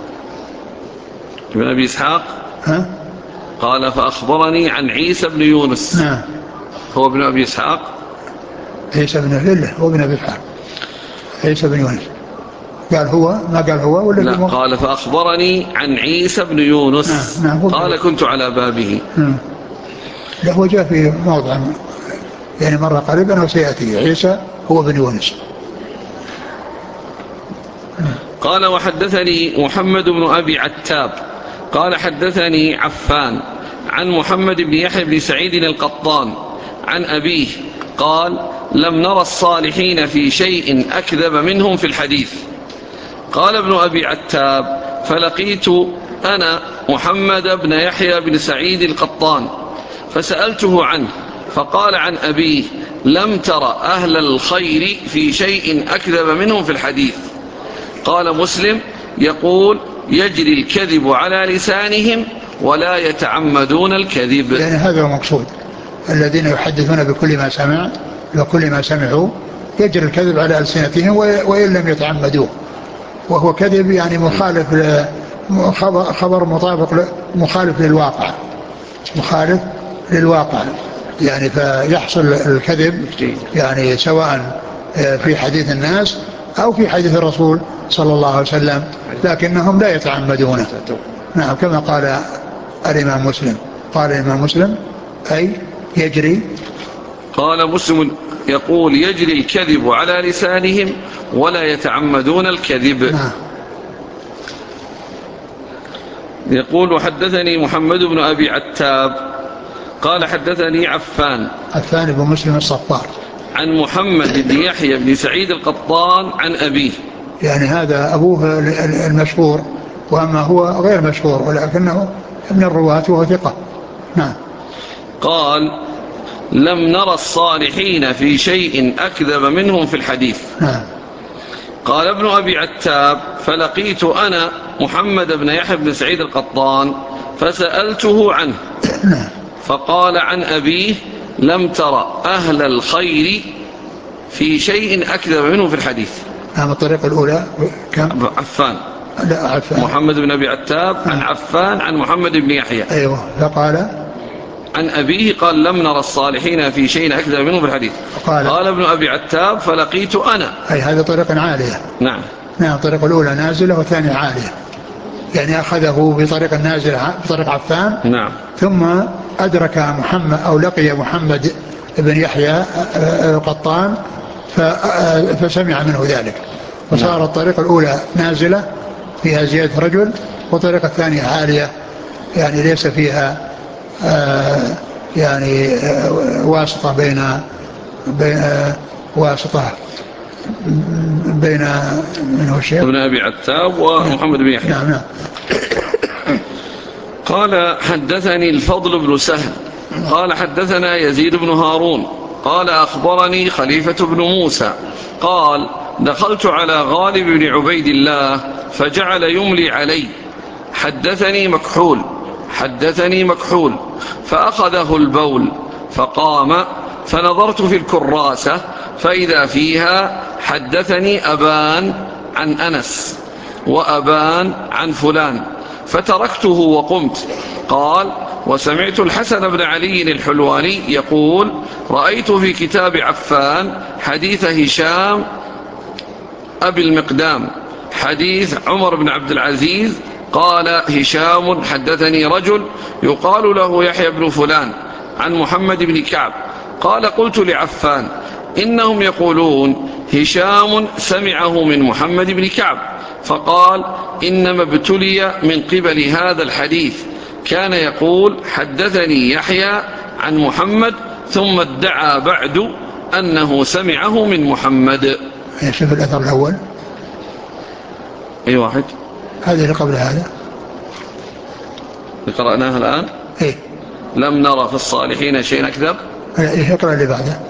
ابن أبي إسحاق. قال فأخبرني عن عيسى بن يونس هو ابن أبي إسحاق. عيسى بن الله هو ابن أبي إسحاق. عيسى بن يونس قال هو ما قال هو ولا لا قال فأخبرني عن عيسى بن يونس قال كنت على بابه. لا هو جاء في موضع يعني مرة قريبا وسيأتي عيسى هو بن يونس. قال وحدثني محمد بن أبي عتاب قال حدثني عفان عن محمد بن يحيى بن سعيد القطان عن أبيه قال لم نرى الصالحين في شيء أكذب منهم في الحديث. قال ابن أبي عتاب فلقيت أنا محمد بن يحيى بن سعيد القطان فسألته عنه فقال عن أبيه لم تر أهل الخير في شيء أكذب منهم في الحديث. قال مسلم يقول يجري الكذب على لسانهم ولا يتعمدون الكذب. يعني هذا هو المقصود الذين يحدثون بكل ما سمع وكل ما سمعوا يجري الكذب على ألسنتهم وإن لم يتعمدوه وهو كذب يعني مخالف خبر مطابق مخالف للواقع يعني فيحصل الكذب يعني سواء في حديث الناس أو في حديث الرسول صلى الله عليه وسلم لكنهم لا يتعمدونه. نعم كما قال الإمام مسلم. قال الإمام مسلم أي يجري. قال مسلم يقول يجري الكذب على لسانهم ولا يتعمدون الكذب. يقول وحدثني محمد بن أبي عتاب قال حدثني عفان بن مسلم الصفار عن محمد بن يحيى بن سعيد القطان عن أبيه. يعني هذا أبوه المشهور وأما هو غير مشهور ولكنه ابن الرواة وهو ثقة. نعم. قال لم نرى الصالحين في شيء أكذب منهم في الحديث. قال ابن أبي عتاب فلقيت أنا محمد بن يحيى بن سعيد القطان فسألته عنه فقال عن أبيه لم ترى أهل الخير في شيء أكذب منه في الحديث. الطريقة الأولى كم؟ عفان. لا عفان. محمد بن أبي عتاب عن عفان عن محمد بن يحيى. أيوة. فقال عن أبيه قال لم نرى الصالحين في شيء أكذب منه في الحديث. قال ابن أبي عتاب فلقيت أنا. أي هذا طريقة عالية. نعم. الطريقة الأولى نازلة والثانية عالية يعني أخذه بطريقة نازلة بطريقة عفان. نعم. ثم أدرك محمد أو لقي محمد بن يحيى القطان فسمع منه ذلك وصار الطريقة الأولى نازلة فيها زيادة رجل والطريقة الثانية عالية يعني ليس فيها يعني واسطة واسطة بين منه الشيخ ابن أبي عتاب ومحمد بن يحيى. نعم. قال حدثني الفضل بن سهل قال حدثنا يزيد بن هارون قال أخبرني خليفة بن موسى قال دخلت على غالب بن عبيد الله فجعل يملي علي حدثني مكحول فأخذه البول فقام فنظرت في الكراسة فإذا فيها حدثني أبان عن أنس وأبان عن فلان فتركته وقمت. قال: وسمعت الحسن بن علي الحلواني يقول: رأيت في كتاب عفان حديث هشام أبي المقدام حديث عمر بن عبد العزيز. قال هشام: حدثني رجل يقال له يحيى بن فلان عن محمد بن كعب. قال: قلت لعفان: إنهم يقولون هشام سمعه من محمد بن كعب. فقال: إنما ابتلي من قبل هذا الحديث، كان يقول حدثني يحيى عن محمد، ثم ادعى بعد أنه سمعه من محمد. شوف الأثر الأول. أي واحد؟ هذا اللي قبل هذا اللي قرأناها الآن. إيه؟ لم نرى في الصالحين شيء أكذب. اقرأ اللي بعده.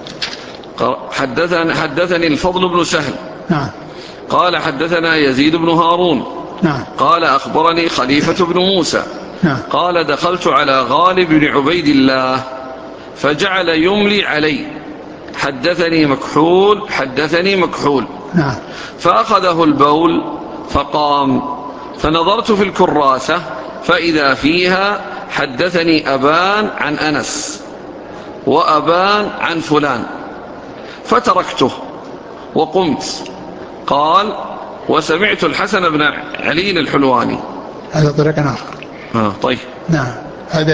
حدثني الفضل بن سهل. نعم. قال: حدثنا يزيد بن هارون. نعم. قال: أخبرني خليفة بن موسى. نعم. قال: دخلت على غالب بن عبيد الله فجعل يملي علي: حدثني مكحول حدثني مكحول. نعم. فأخذه البول فقام، فنظرت في الكراسة فإذا فيها حدثني أبان عن أنس وأبان عن فلان، فتركته وقمت. قال: وسمعت الحسن بن علي الحلواني. هذا طريق آخر. طيب. نعم. هذا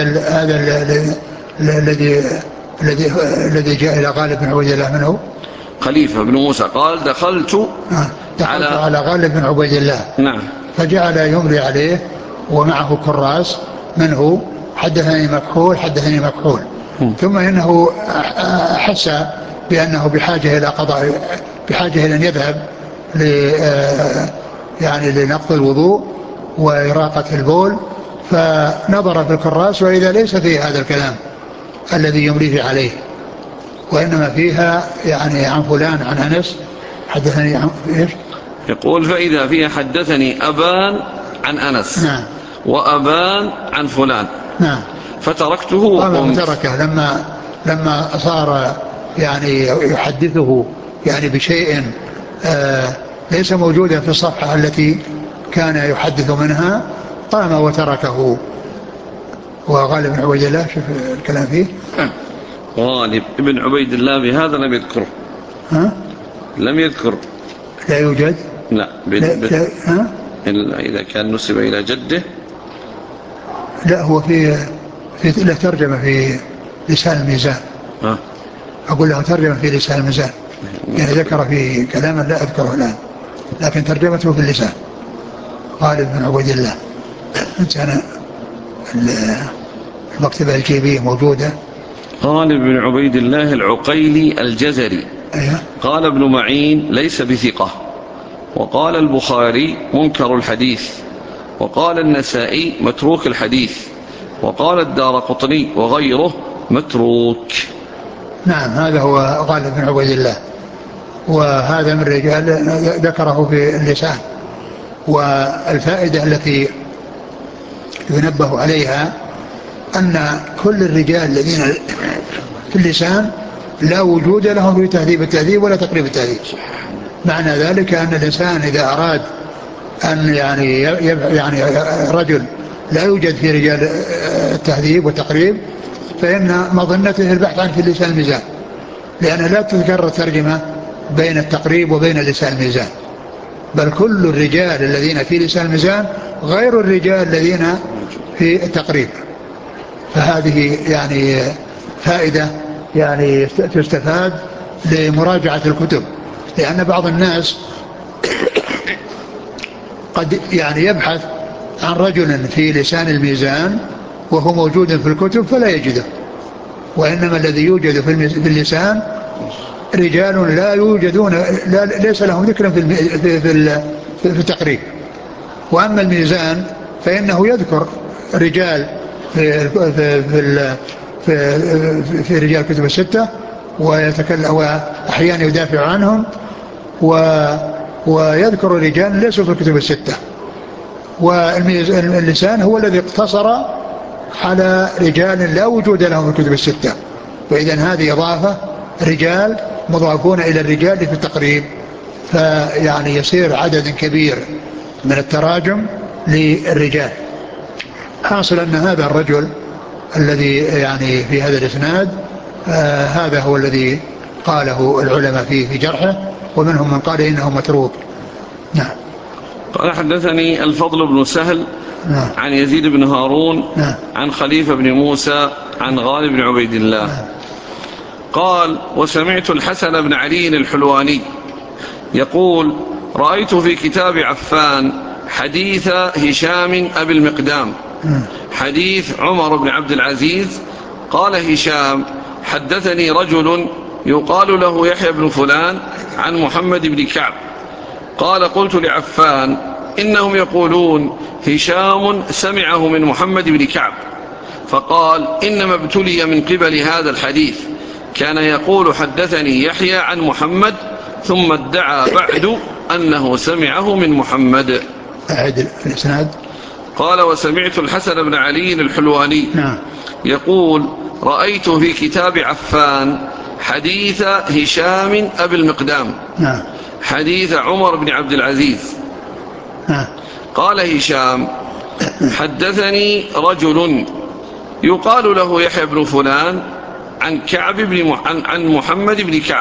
الذي جاء إلى غالب بن عبيد الله منه خليفة بن موسى. قال: دخلت على غالب بن عبيد الله. نعم. فجعل يملي عليه ومعه كراس منه: حدثني مكحول حدثني مكحول. ثم إنه حس بأنه بحاجة إلى قضاء، بحاجة إلى أن يذهب يعني لنقض الوضوء وإراقة البول، فنظر في الكراس وإذا ليس فيه هذا الكلام الذي يمليه عليه، وإنما فيها يعني عن فلان عن أنس حدثني عن إيش؟ يقول: فإذا فيها حدثني أبان عن أنس. نعم. وأبان عن فلان. نعم. فتركته وقمت. فتركه لما صار يعني يحدثه يعني بشيء ليس موجودا في الصفحة التي كان يحدث منها، قام وتركه. وغالب بن عبيد الله شوف الكلام فيه. غالب بن عبيد الله بهذا لم يذكره. لم يذكر. لا يوجد. لا. ها؟ إذا كان نسب إلى جده. لا، هو في له ترجمة في لسان الميزان. أقول له ترجمة في لسان الميزان، يعني ذكر في كلاما لا أذكره الآن، لكن ترجمته في اللسان. غالب بن عبيد الله. أنت أنا المكتبة الجيبية موجودة. غالب بن عبيد الله العقيلي الجزري. أيه؟ قال ابن معين: ليس بثقة. وقال البخاري: منكر الحديث. وقال النسائي: متروك الحديث. وقال الدارقطني وغيره: متروك. نعم. هذا هو غالب بن عبيد الله، وهذا من رجال ذكره في اللسان. والفائدة التي ينبه عليها أن كل الرجال الذين في اللسان لا وجود لهم في تهذيب التهذيب ولا تقريب التهذيب. معنى ذلك أن الإنسان إذا أراد أن يعني رجل لا يوجد في رجال التهذيب والتقريب، فإن مظنته البحث عن في اللسان الميزان، لأن لا تذكر الترجمة بين التقريب وبين لسان الميزان، بل كل الرجال الذين في لسان الميزان غير الرجال الذين في التقريب. فهذه يعني فائدة يعني تستفاد لمراجعة الكتب، لأن بعض الناس قد يعني يبحث عن رجل في لسان الميزان وهو موجود في الكتب فلا يجده، وإنما الذي يوجد في اللسان رجال لا يوجدون، ليس لهم ذكر في التقريب. وأما الميزان فإنه يذكر رجال في رجال كتب الستة ويتكلم وأحيانا يدافع عنهم، ويذكر رجال ليسوا في الكتب الستة. واللسان هو الذي اقتصر على رجال لا وجود لهم في الكتب الستة، وإذن هذه إضافة رجال مضافون إلى الرجال في التقريب، فيعني يصير عدد كبير من التراجم للرجال. حاصل أن هذا الرجل الذي يعني في هذا الإسناد هذا هو الذي قاله العلماء فيه في جرحه، ومنهم من قال إنه متروك. نعم. قال حدثني الفضل بن سهل نعم. عن يزيد بن هارون نعم. عن خليفة بن موسى عن غالب بن عبيد الله. نعم. قال وسمعت الحسن بن علي الحلواني يقول رأيت في كتاب عفان حديث هشام أبي المقدام حديث عمر بن عبد العزيز. قال هشام حدثني رجل يقال له يحيى بن فلان عن محمد بن كعب. قال قلت لعفان إنهم يقولون هشام سمعه من محمد بن كعب. فقال إنما ابتلي من قبل هذا الحديث، كان يقول حدثني يحيى عن محمد ثم ادعى بعد أنه سمعه من محمد. أعد الإسناد. قال وسمعت الحسن بن علي الحلواني نعم. يقول رأيت في كتاب عفان حديث هشام أبي المقدام نعم. حديث عمر بن عبد العزيز. نعم. قال هشام حدثني رجل يقال له يحيى بن فلان عن عن محمد بن كعب.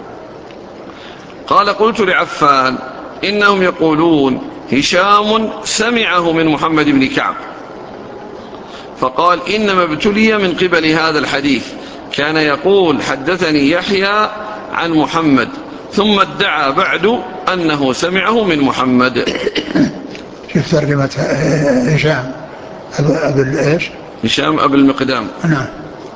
قال قلت لعفان إنهم يقولون هشام سمعه من محمد بن كعب. فقال إنما ابتلي من قبل هذا الحديث، كان يقول حدثني يحيى عن محمد ثم ادعى بعد أنه سمعه من محمد. شوف ترجمة هشام أبو إيش؟ هشام أبو المقدام. نعم.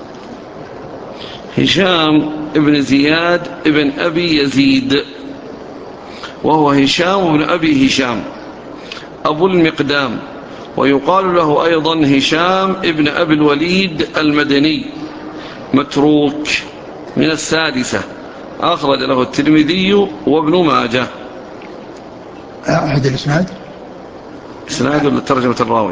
هشام ابن زياد ابن أبي يزيد، وهو هشام بن أبي هشام أبو المقدام، ويقال له أيضا هشام ابن أبي الوليد المدني، متروك، من السادسة، أخرج له الترمذي وابن ماجه. أحد الإسناد. إسناد ولا ترجمة الراوي؟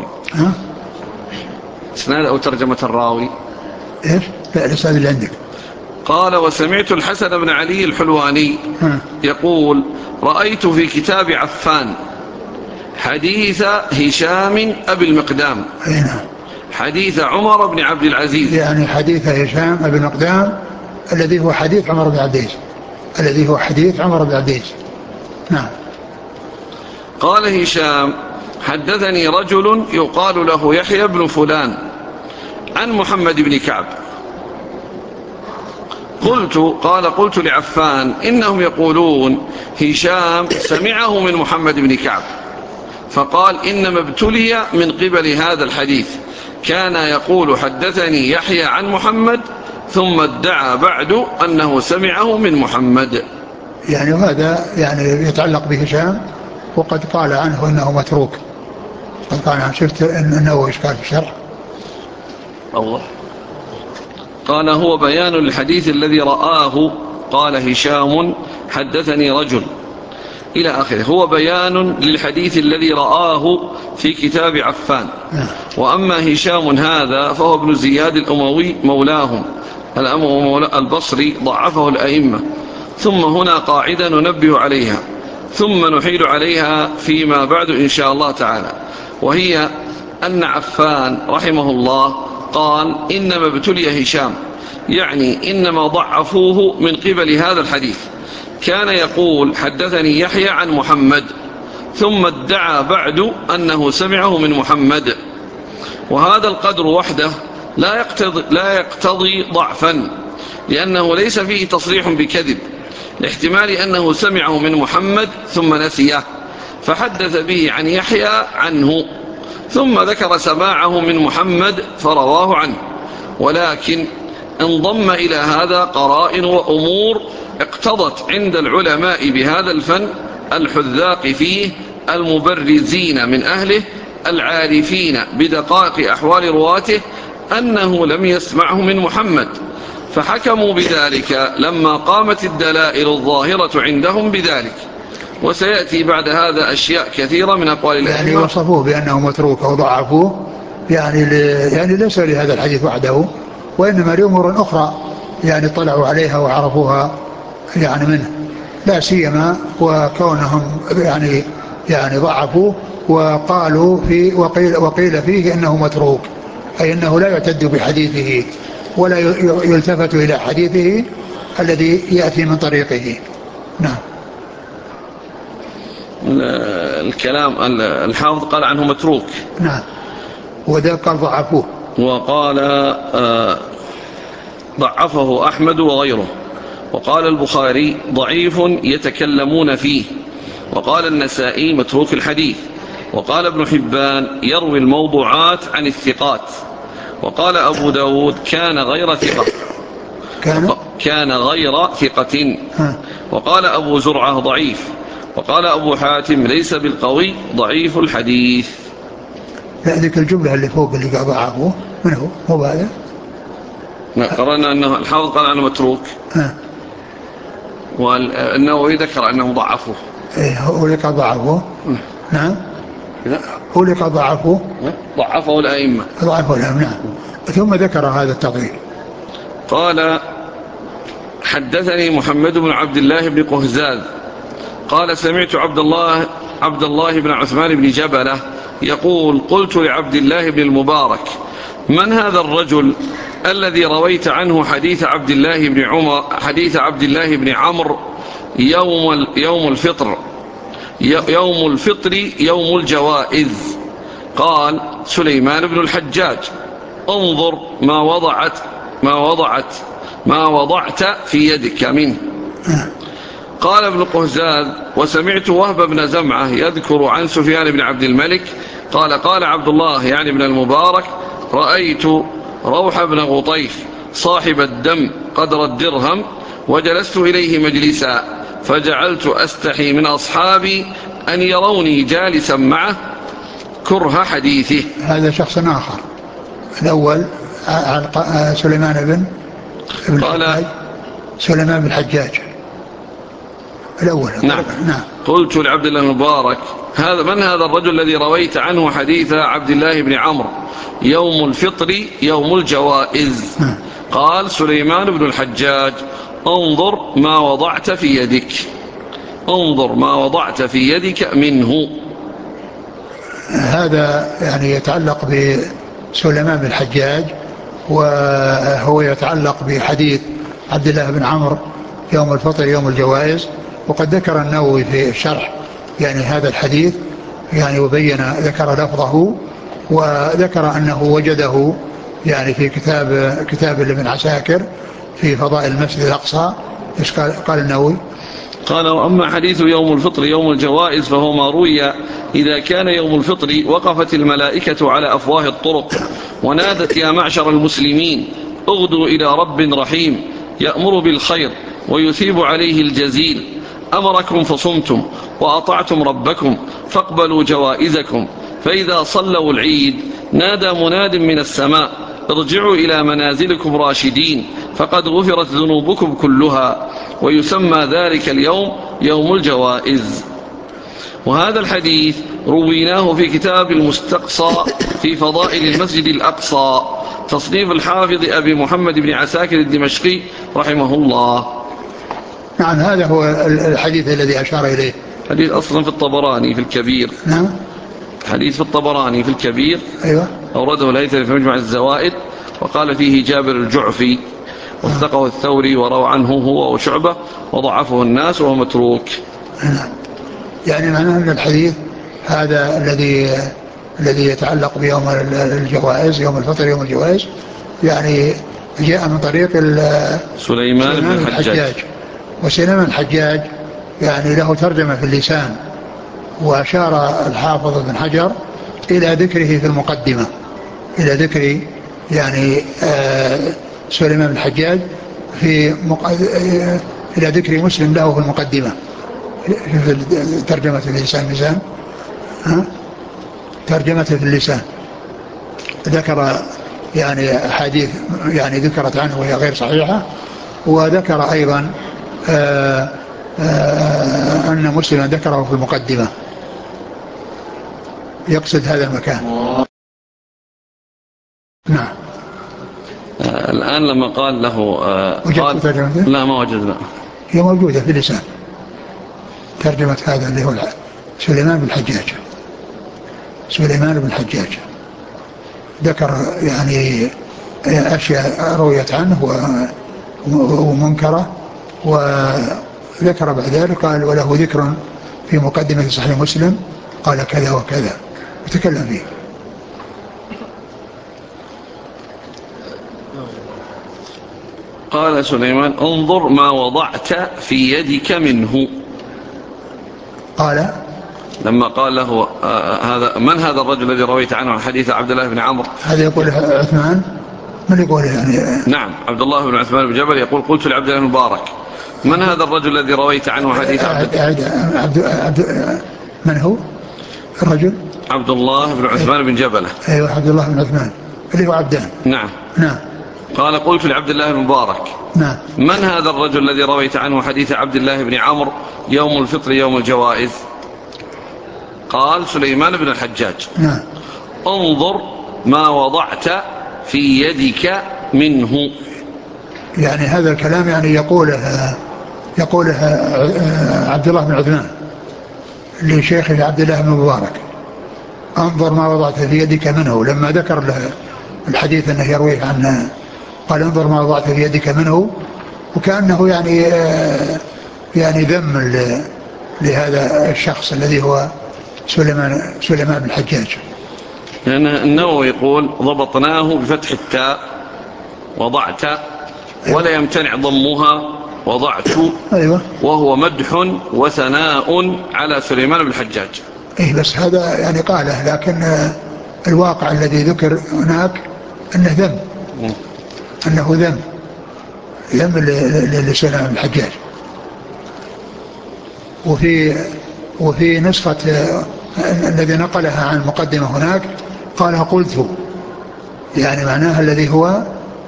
إسناد أو ترجمة الراوي؟ إيش؟ لا، الإسناد اللي عندك. قال وسمعت الحسن بن علي الحلواني يقول رأيت في كتاب عفان حديث هشام أبي المقدام حديث عمر بن عبد العزيز، يعني حديث هشام أبي المقدام الذي هو حديث عمر بن عبد العزيز، الذي هو حديث عمر بن عبد العزيز. نعم. قال هشام حدثني رجل يقال له يحيى بن فلان عن محمد بن كعب. قلت لعفان إنهم يقولون هشام سمعه من محمد بن كعب. فقال إنما ابتلي من قبل هذا الحديث، كان يقول حدثني يحيى عن محمد ثم ادعى بعد أنه سمعه من محمد. يعني هذا يعني يتعلق بهشام، وقد قال عنه إنه متروك. قد قال عنه، شفت أنه إشكال في الشرح. الله. قال هو بيان الحديث الذي رآه. قال هشام حدثني رجل إلى آخره. هو بيان للحديث الذي رآه في كتاب عفان. وأما هشام هذا فهو ابن زياد الأموي مولاهم البصري، ضعفه الأئمة. ثم هنا قاعدة ننبه عليها ثم نحيل عليها فيما بعد إن شاء الله تعالى، وهي أن عفان رحمه الله قال إنما ابتلي هشام، يعني إنما ضعفوه من قبل هذا الحديث. كان يقول حدثني يحيى عن محمد ثم ادعى بعد أنه سمعه من محمد، وهذا القدر وحده لا يقتضي ضعفا، لأنه ليس فيه تصريح بكذب، لاحتمال أنه سمعه من محمد ثم نسيه فحدث به عن يحيى عنه ثم ذكر سماعه من محمد فرواه عنه. ولكن انضم إلى هذا قرائن وأمور اقتضت عند العلماء بهذا الفن الحذاق فيه المبرزين من أهله العارفين بدقائق أحوال رواته أنه لم يسمعه من محمد، فحكموا بذلك لما قامت الدلائل الظاهرة عندهم بذلك. وسيأتي بعد هذا أشياء كثيرة من أقوال الأئمة. يعني وصفوه بأنه متروك أو ضعفوه، يعني ليس لهذا الحديث وحده، وإنما لأمور أخرى يعني اطلعوا عليها وعرفوها يعني منه، لا سيما وكونهم يعني ضعفوه وقيل فيه إنه متروك، أي أنه لا يعتد بحديثه ولا يلتفت إلى حديثه الذي يأتي من طريقه. نعم. الكلام الحافظ قال عنه متروك. نعم. وذا قال ضعفوه. وقال ضعفه أحمد وغيره. وقال البخاري ضعيف يتكلمون فيه. وقال النسائي متروك الحديث. وقال ابن حبان يروي الموضوعات عن الثقات. وقال أبو داود كان غير ثقة. كان غير ثقة. وقال أبو زرعة ضعيف. وقال أبو حاتم ليس بالقوي ضعيف الحديث. لا، ذيك الجملة اللي فوق اللي قال ضعفه من هو؟ مو هذا؟ قرأنا أنه الحافظ قال عنه متروك. والنووي ذكر أنه ضعفه. إيه، هو اللي قال ضعفه. نعم. هو اللي قال ضعفه. ضعفه الأئمة. ضعفه الأئمة. نعم. ثم ذكر هذا التقرير. قال حدثني محمد بن عبد الله بن قهزاز قال سمعت عبد الله بن عثمان بن جبلة يقول قلت لعبد الله بن المبارك من هذا الرجل الذي رويت عنه حديث عبد الله بن عمرو يوم الفطر يوم الجوائز؟ قال سليمان بن الحجاج. انظر ما وضعت في يدك منه. قال ابن قهزاز وسمعت وهب بن زمعة يذكر عن سفيان بن عبد الملك قال عبد الله يعني بن المبارك رأيت روح بن غطيف صاحب الدم قدر الدرهم وجلست إليه مجلسا فجعلت أستحي من أصحابي أن يروني جالسا معه كره حديثه. هذا شخص آخر. الأول سليمان بن الحجاج الأول. نعم. قلت لعبد الله المبارك من هذا الرجل الذي رويت عنه حديث عبد الله بن عمرو يوم الفطر يوم الجوائز؟ قال سليمان بن الحجاج. انظر ما وضعت في يدك منه. هذا يعني يتعلق بسليمان بن الحجاج، وهو يتعلق بحديث عبد الله بن عمرو يوم الفطر يوم الجوائز. وقد ذكر النووي في الشرح يعني هذا الحديث يعني ذكر لفظه، وذكر أنه وجده يعني في كتاب لابن عساكر في فضائل المسجد الأقصى. إيش قال النووي؟ قال وأما حديث يوم الفطر يوم الجوائز فهو ما روي إذا كان يوم الفطر وقفت الملائكة على أفواه الطرق ونادت يا معشر المسلمين اغدوا إلى رب رحيم يأمر بالخير ويثيب عليه الجزيل أمركم فصمتم وأطعتم ربكم فاقبلوا جوائزكم. فإذا صلوا العيد نادى مناد من السماء ارجعوا إلى منازلكم راشدين فقد غفرت ذنوبكم كلها ويسمى ذلك اليوم يوم الجوائز. وهذا الحديث رويناه في كتاب المستقصى في فضائل المسجد الأقصى تصنيف الحافظ أبي محمد بن عساكر الدمشقي رحمه الله. نعم. هذا هو الحديث الذي أشار إليه. حديث أصلا في الطبراني في الكبير. نعم. حديث في الطبراني في الكبير. أيوة. أورده الهيثمي في مجمع الزوائد وقال فيه جابر الجعفي وثقه الثوري وروى عنه هو وشعبة وضعفه الناس وهو متروك. يعني معناه أن الحديث هذا الذي يتعلق بيوم الجوائز يوم الفطر يوم الجوائز يعني جاء من طريق سليمان بن الحجاج. وسليمان الحجاج يعني له ترجمة في اللسان، وأشار الحافظ بن حجر إلى ذكره في المقدمة، إلى ذكر يعني سليمان بن الحجاج إلى ذكر مسلم له في المقدمة في ترجمة اللسان ترجمة في اللسان ذكر يعني أحاديث يعني ذكرت عنه وهي غير صحيحة، وذكر أيضا أن مسلما ذكره في المقدمة يقصد هذا المكان. نعم. الآن لما قال له قال لا ما وجدنا، هي موجودة في اللسان ترجمة هذا اللي هو سليمان بن الحجاج. سليمان بن الحجاج. ذكر يعني أشياء رويت عنه ومنكرة، وذكر بعد ذلك قال وله ذكر في مقدمة صحيح مسلم قال كذا وكذا وتكلم فيه. قال سليمان انظر ما وضعت في يدك منه. قال لما قال له هذا من هذا الرجل الذي رويت عنه عن حديث عبد الله بن عمرو؟ هذا يقول عثمان، من يقول يعني؟ نعم عبد الله بن عثمان بن جبل يقول قلت لعبد الله المبارك من هذا الرجل الذي رويت عنه حديث من هو الرجل؟ عبد الله بن عثمان بن جبلة. ايوه عبد الله بن عثمان اللي هو عبدان. نعم. نعم. قال قلت لعبد الله المبارك نعم من هذا الرجل الذي رويت عنه حديث عبد الله بن عمرو يوم الفطر يوم الجوائز؟ قال سليمان بن الحجاج. نعم. انظر ما وضعت في يدك منه. يعني هذا الكلام يعني يقوله عبد الله بن عثمان لشيخه عبد الله بن مبارك. انظر ما وضعت في يدك منه، لما ذكر له الحديث انه يرويه عنه قال انظر ما وضعت في يدك منه، وكأنه يعني ذم لهذا الشخص الذي هو سليمان بن الحجاج. لأن النووي يقول ضبطناه بفتح التاء وضعت ولا يمتنع ضمها وضعت. أيوة. وهو مدح وثناء على سليمان بن الحجاج. إيه بس هذا يعني قاله، لكن الواقع الذي ذكر هناك أنه ذم، أنه ذم لسليمان بن الحجاج. وفي نسخة الذي نقلها عن المقدمة هناك قال قلت، يعني معناها الذي هو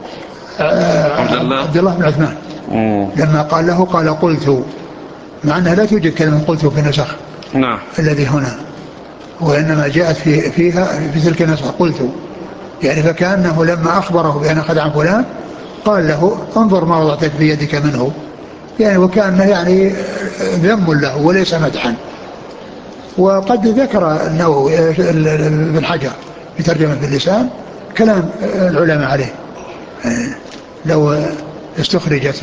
عبد الله بن عثمان لما قال له قال قلت، مع أنها لا توجد كلمة قلت في نسخ. نعم. الذي هنا وإنما جاءت فيها في تلك النسخة قلت، يعني فكأنه لما أخبره بأن أخذ عن فلان قال له انظر ما وضعت في يدك منه، يعني وكأنه يعني ذم له وليس مدحا. وقد ذكر النووي ابن حجر في ترجمة اللسان كلام العلماء عليه، لو استخرجت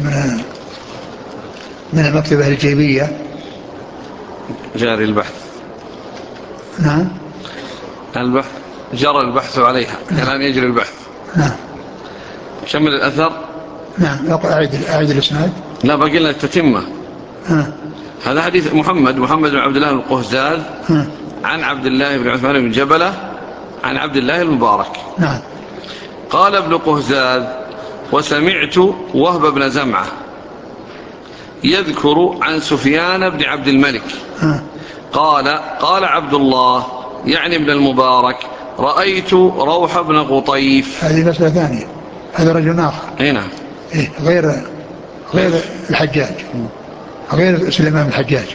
من المكتبة الجيبية. جاري البحث. نعم. البحث جرى البحث عليها. نعم. الآن يجري البحث. نعم. شمل الأثر. نعم. أعيد الإسناد. لا باقي لنا التتمة. هذا حديث محمد بن عبد الله القهزاز عن عبد الله بن عثمان بن جبلة عن عبد الله المبارك. نعم. قال ابن قهزاز وسمعت وهب بن زمعة يذكر عن سفيان بن عبد الملك قال عبد الله يعني ابن المبارك رأيت روح بن غطيف. هذه مسألة ثانية، هذا رجل آخر. هنا غير الحجاج، غير سليمان الحجاج.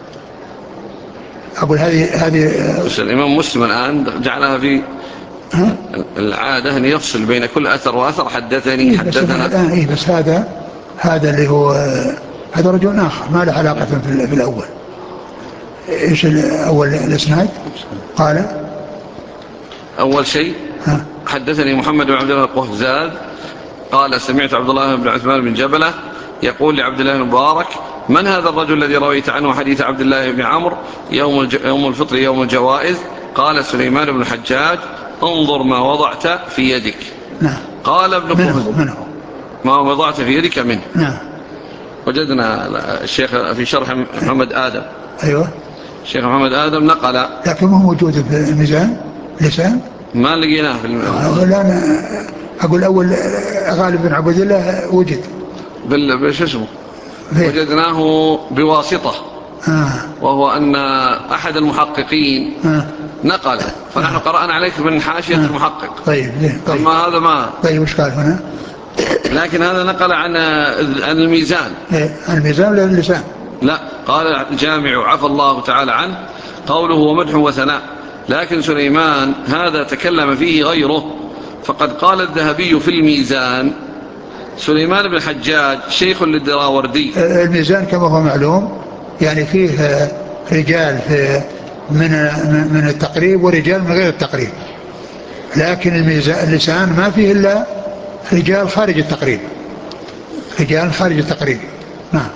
أقول هذه بس الإمام مسلم الآن جعلها في العادة أن يفصل بين كل أثر وأثر حدثني حدثنا. بس هذا اللي هو هذا رجل آخر ما له علاقة في الأول. إيش الأول الإسناد؟ قال أول شيء حدثني محمد بن عبد الله القهزاز قال سمعت عبد الله بن عثمان بن جبلة يقول لعبد الله المبارك من هذا الرجل الذي رويت عنه حديث عبد الله بن عمرو يوم الفطر يوم الجوائز؟ قال سليمان بن الحجاج انظر ما وضعت في يدك. نعم. قال ابن قهزاز ما وضعت في يدك منه. نعم. وجدنا الشيخ في شرح محمد آدم. أيوة. الشيخ محمد آدم نقل، لكن ما هو موجود في الميزان لسان، ما لقيناه في لا أنا أقول أول غالب بن عبد الله وجد شو اسمه وجدناه بواسطة. وهو أن أحد المحققين نقل، فنحن قرأنا عليك من حاشية المحقق. طيب. أما هذا ما. طيب وش قال هنا؟ لكن هذا نقل عن الميزان. الميزان ولا اللسان؟ لا، قال الجامع عفى الله تعالى عنه قوله ومدح وثناء، لكن سليمان هذا تكلم فيه غيره، فقد قال الذهبي في الميزان سليمان بن الحجاج شيخ للدراوردي. الميزان كما هو معلوم يعني فيه رجال من التقريب ورجال من غير التقريب، لكن اللسان ما فيه إلا رجال خارج التقريب، رجال خارج التقريب. نعم.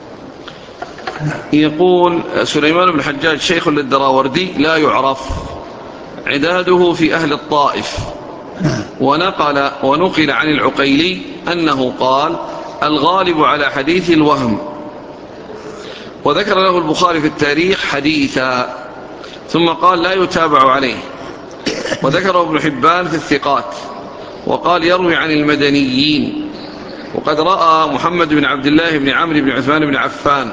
يقول سليمان بن الحجاج شيخ للدراوردي لا يعرف عداده في أهل الطائف. ونقل عن العقيلي أنه قال الغالب على حديث الوهم. وذكر له البخاري في التاريخ حديثا ثم قال لا يتابع عليه. وذكره ابن حبان في الثقات وقال يروي عن المدنيين. وقد رأى محمد بن عبد الله بن عمرو بن عثمان بن عفان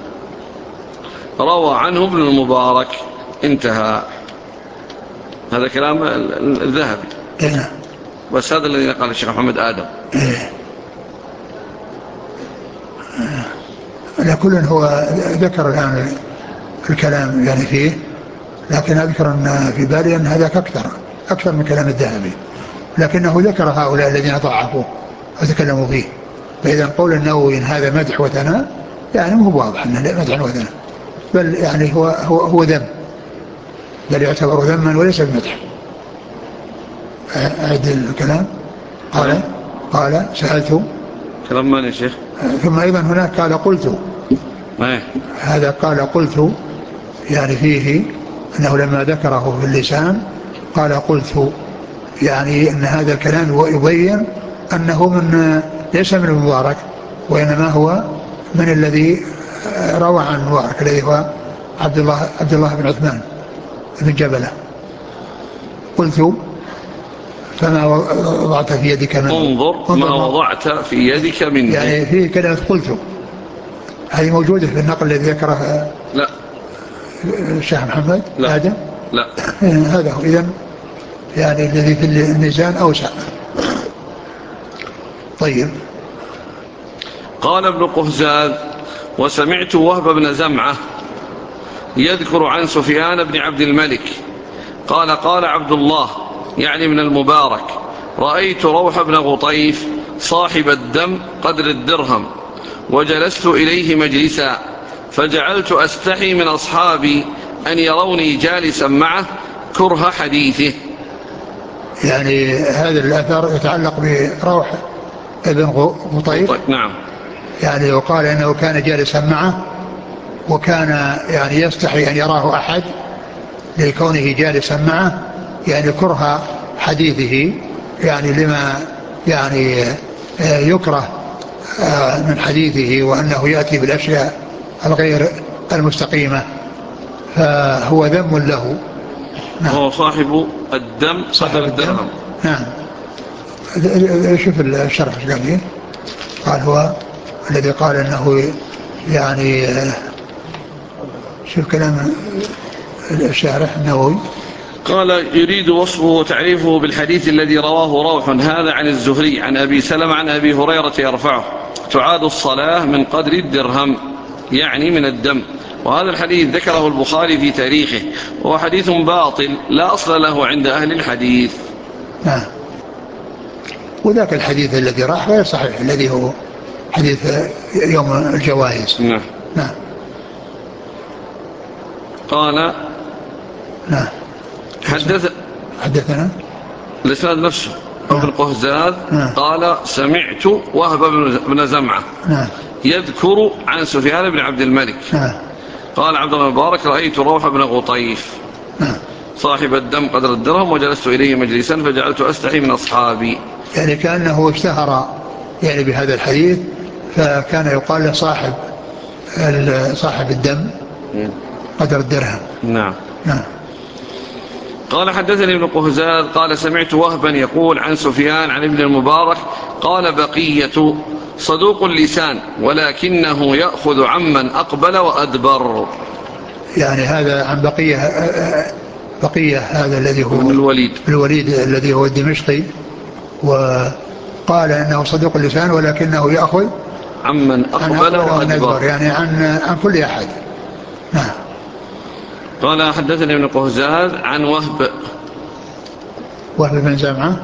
روى عنه ابن المبارك. انتهى. هذا كلام الذهبي، بس هذا الذي قال الشيخ محمد آدم. على كل هو ذكر الآن الكلام يعني فيه، لكن أذكر أن في بالي أن هذاك أكثر من كلام الذهبي، لكنه ذكر هؤلاء الذين ضعفوه وتكلموا فيه. فإذا قول النووي إن هذا مدح وثناء يعني مو واضح أنه مدح وثناء، بل يعني هو ذم، بل يعتبر ذما وليس بمدح. أعد الكلام. قال سألت كلام من يا شيخ؟ ثم أيضا هناك قال قلت. هذا قال قلت يعني فيه أنه لما ذكره في اللسان قال قلت، يعني أن هذا الكلام يبين أنه ليس من المبارك، وإنما هو من الذي روى عن المبارك الذي هو عبد الله بن عثمان بن جبلة. قلت فما وضعت في يدك منه، انظر ما وضعت في يدك منه، يعني فيه كلمة قلت، هذه موجودة في النقل الذي ذكره لا الشيخ محمد لا آدم. لا هذا هو إذن يعني الذي في الميزان أوسع. طيب. قال ابن قهزاز وسمعت وهب بن زمعة يذكر عن سفيان بن عبد الملك قال قال عبد الله يعني من المبارك رأيت روح بن غطيف صاحب الدم قدر الدرهم وجلست إليه مجلسا فجعلت أستحي من أصحابي أن يروني جالسا معه كره حديثه. يعني هذا الأثر يتعلق بروح ابن غطيف. نعم. يعني وقال إنه كان جالسا معه وكان يعني يستحي أن يراه أحد لكونه جالسا معه، يعني كره حديثه، يعني لما يعني يكره من حديثه وأنه يأتي بالأشياء الغير المستقيمة، فهو ذم له. نعم. هو صاحب الدم صاحب الدرهم. نعم. شوف الشرح قال فيه، قال هو الذي قال انه يعني شوف كلام الشارح النووي، قال يريد وصفه وتعريفه بالحديث الذي رواه روح هذا عن الزهري عن أبي سلمة عن أبي هريرة يرفعه تعاد الصلاة من قدر الدرهم يعني من الدم. وهذا الحديث ذكره البخاري في تاريخه وهو حديث باطل لا أصل له عند أهل الحديث. نعم. وذاك الحديث الذي راح غير صحيح، الذي هو حديث يوم الجوائز. نعم. نعم. قال نعم. حدثنا الإسناد نفسه ابن قهزاز قال سمعت وهب بن زمعة يذكر عن سفيان بن عبد الملك قال عبد الله المبارك رأيت روح بن غطيف صاحب الدم قدر الدرهم وجلست إليه مجلسا فجعلت أستحي من أصحابي. يعني كأنه اشتهر يعني بهذا الحديث، فكان يقال له صاحب الدم قدر الدرهم. نعم. قال حدثني ابن قهزاز قال سمعت وهبا يقول عن سفيان عن ابن المبارك قال بقية صدوق اللسان ولكنه يأخذ عمن أقبل وأدبر. يعني هذا عن بقية هذا الذي هو الوليد الذي هو الدمشقي، وقال انه صدوق اللسان ولكنه يأخذ عمن أقبل وأدبر، يعني عن كل أحد. نعم. قال حدثني ابن قهزاز عن وهب بن زمعة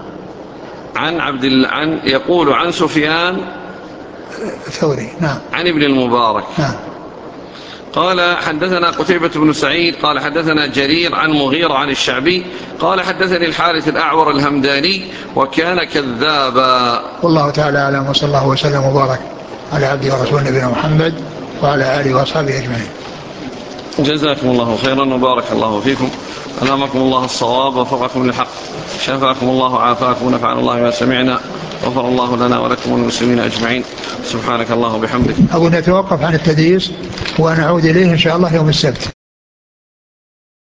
عن يقول عن سفيان الثوري. نعم. عن ابن المبارك. نعم. قال حدثنا قتيبة بن سعيد قال حدثنا جرير عن مغيرة عن الشعبي قال حدثني الحارث الأعور الهمداني وكان كذابا. والله تعالى أعلم، وصلى الله وسلم وبارك على عبده ورسوله نبينا محمد وعلى آله وأصحابه أجمعين. جزاكم الله خيرا وبارك الله فيكم، ألهمكم الله الصواب ووفقكم للحق، شفاكم الله وعافاكم ونفعنا الله ما سمعنا، غفر الله لنا ولكم والمسلمين أجمعين. سبحانك الله وبحمدك. أقول نتوقف عن التدريس ونعود إليه إن شاء الله يوم السبت.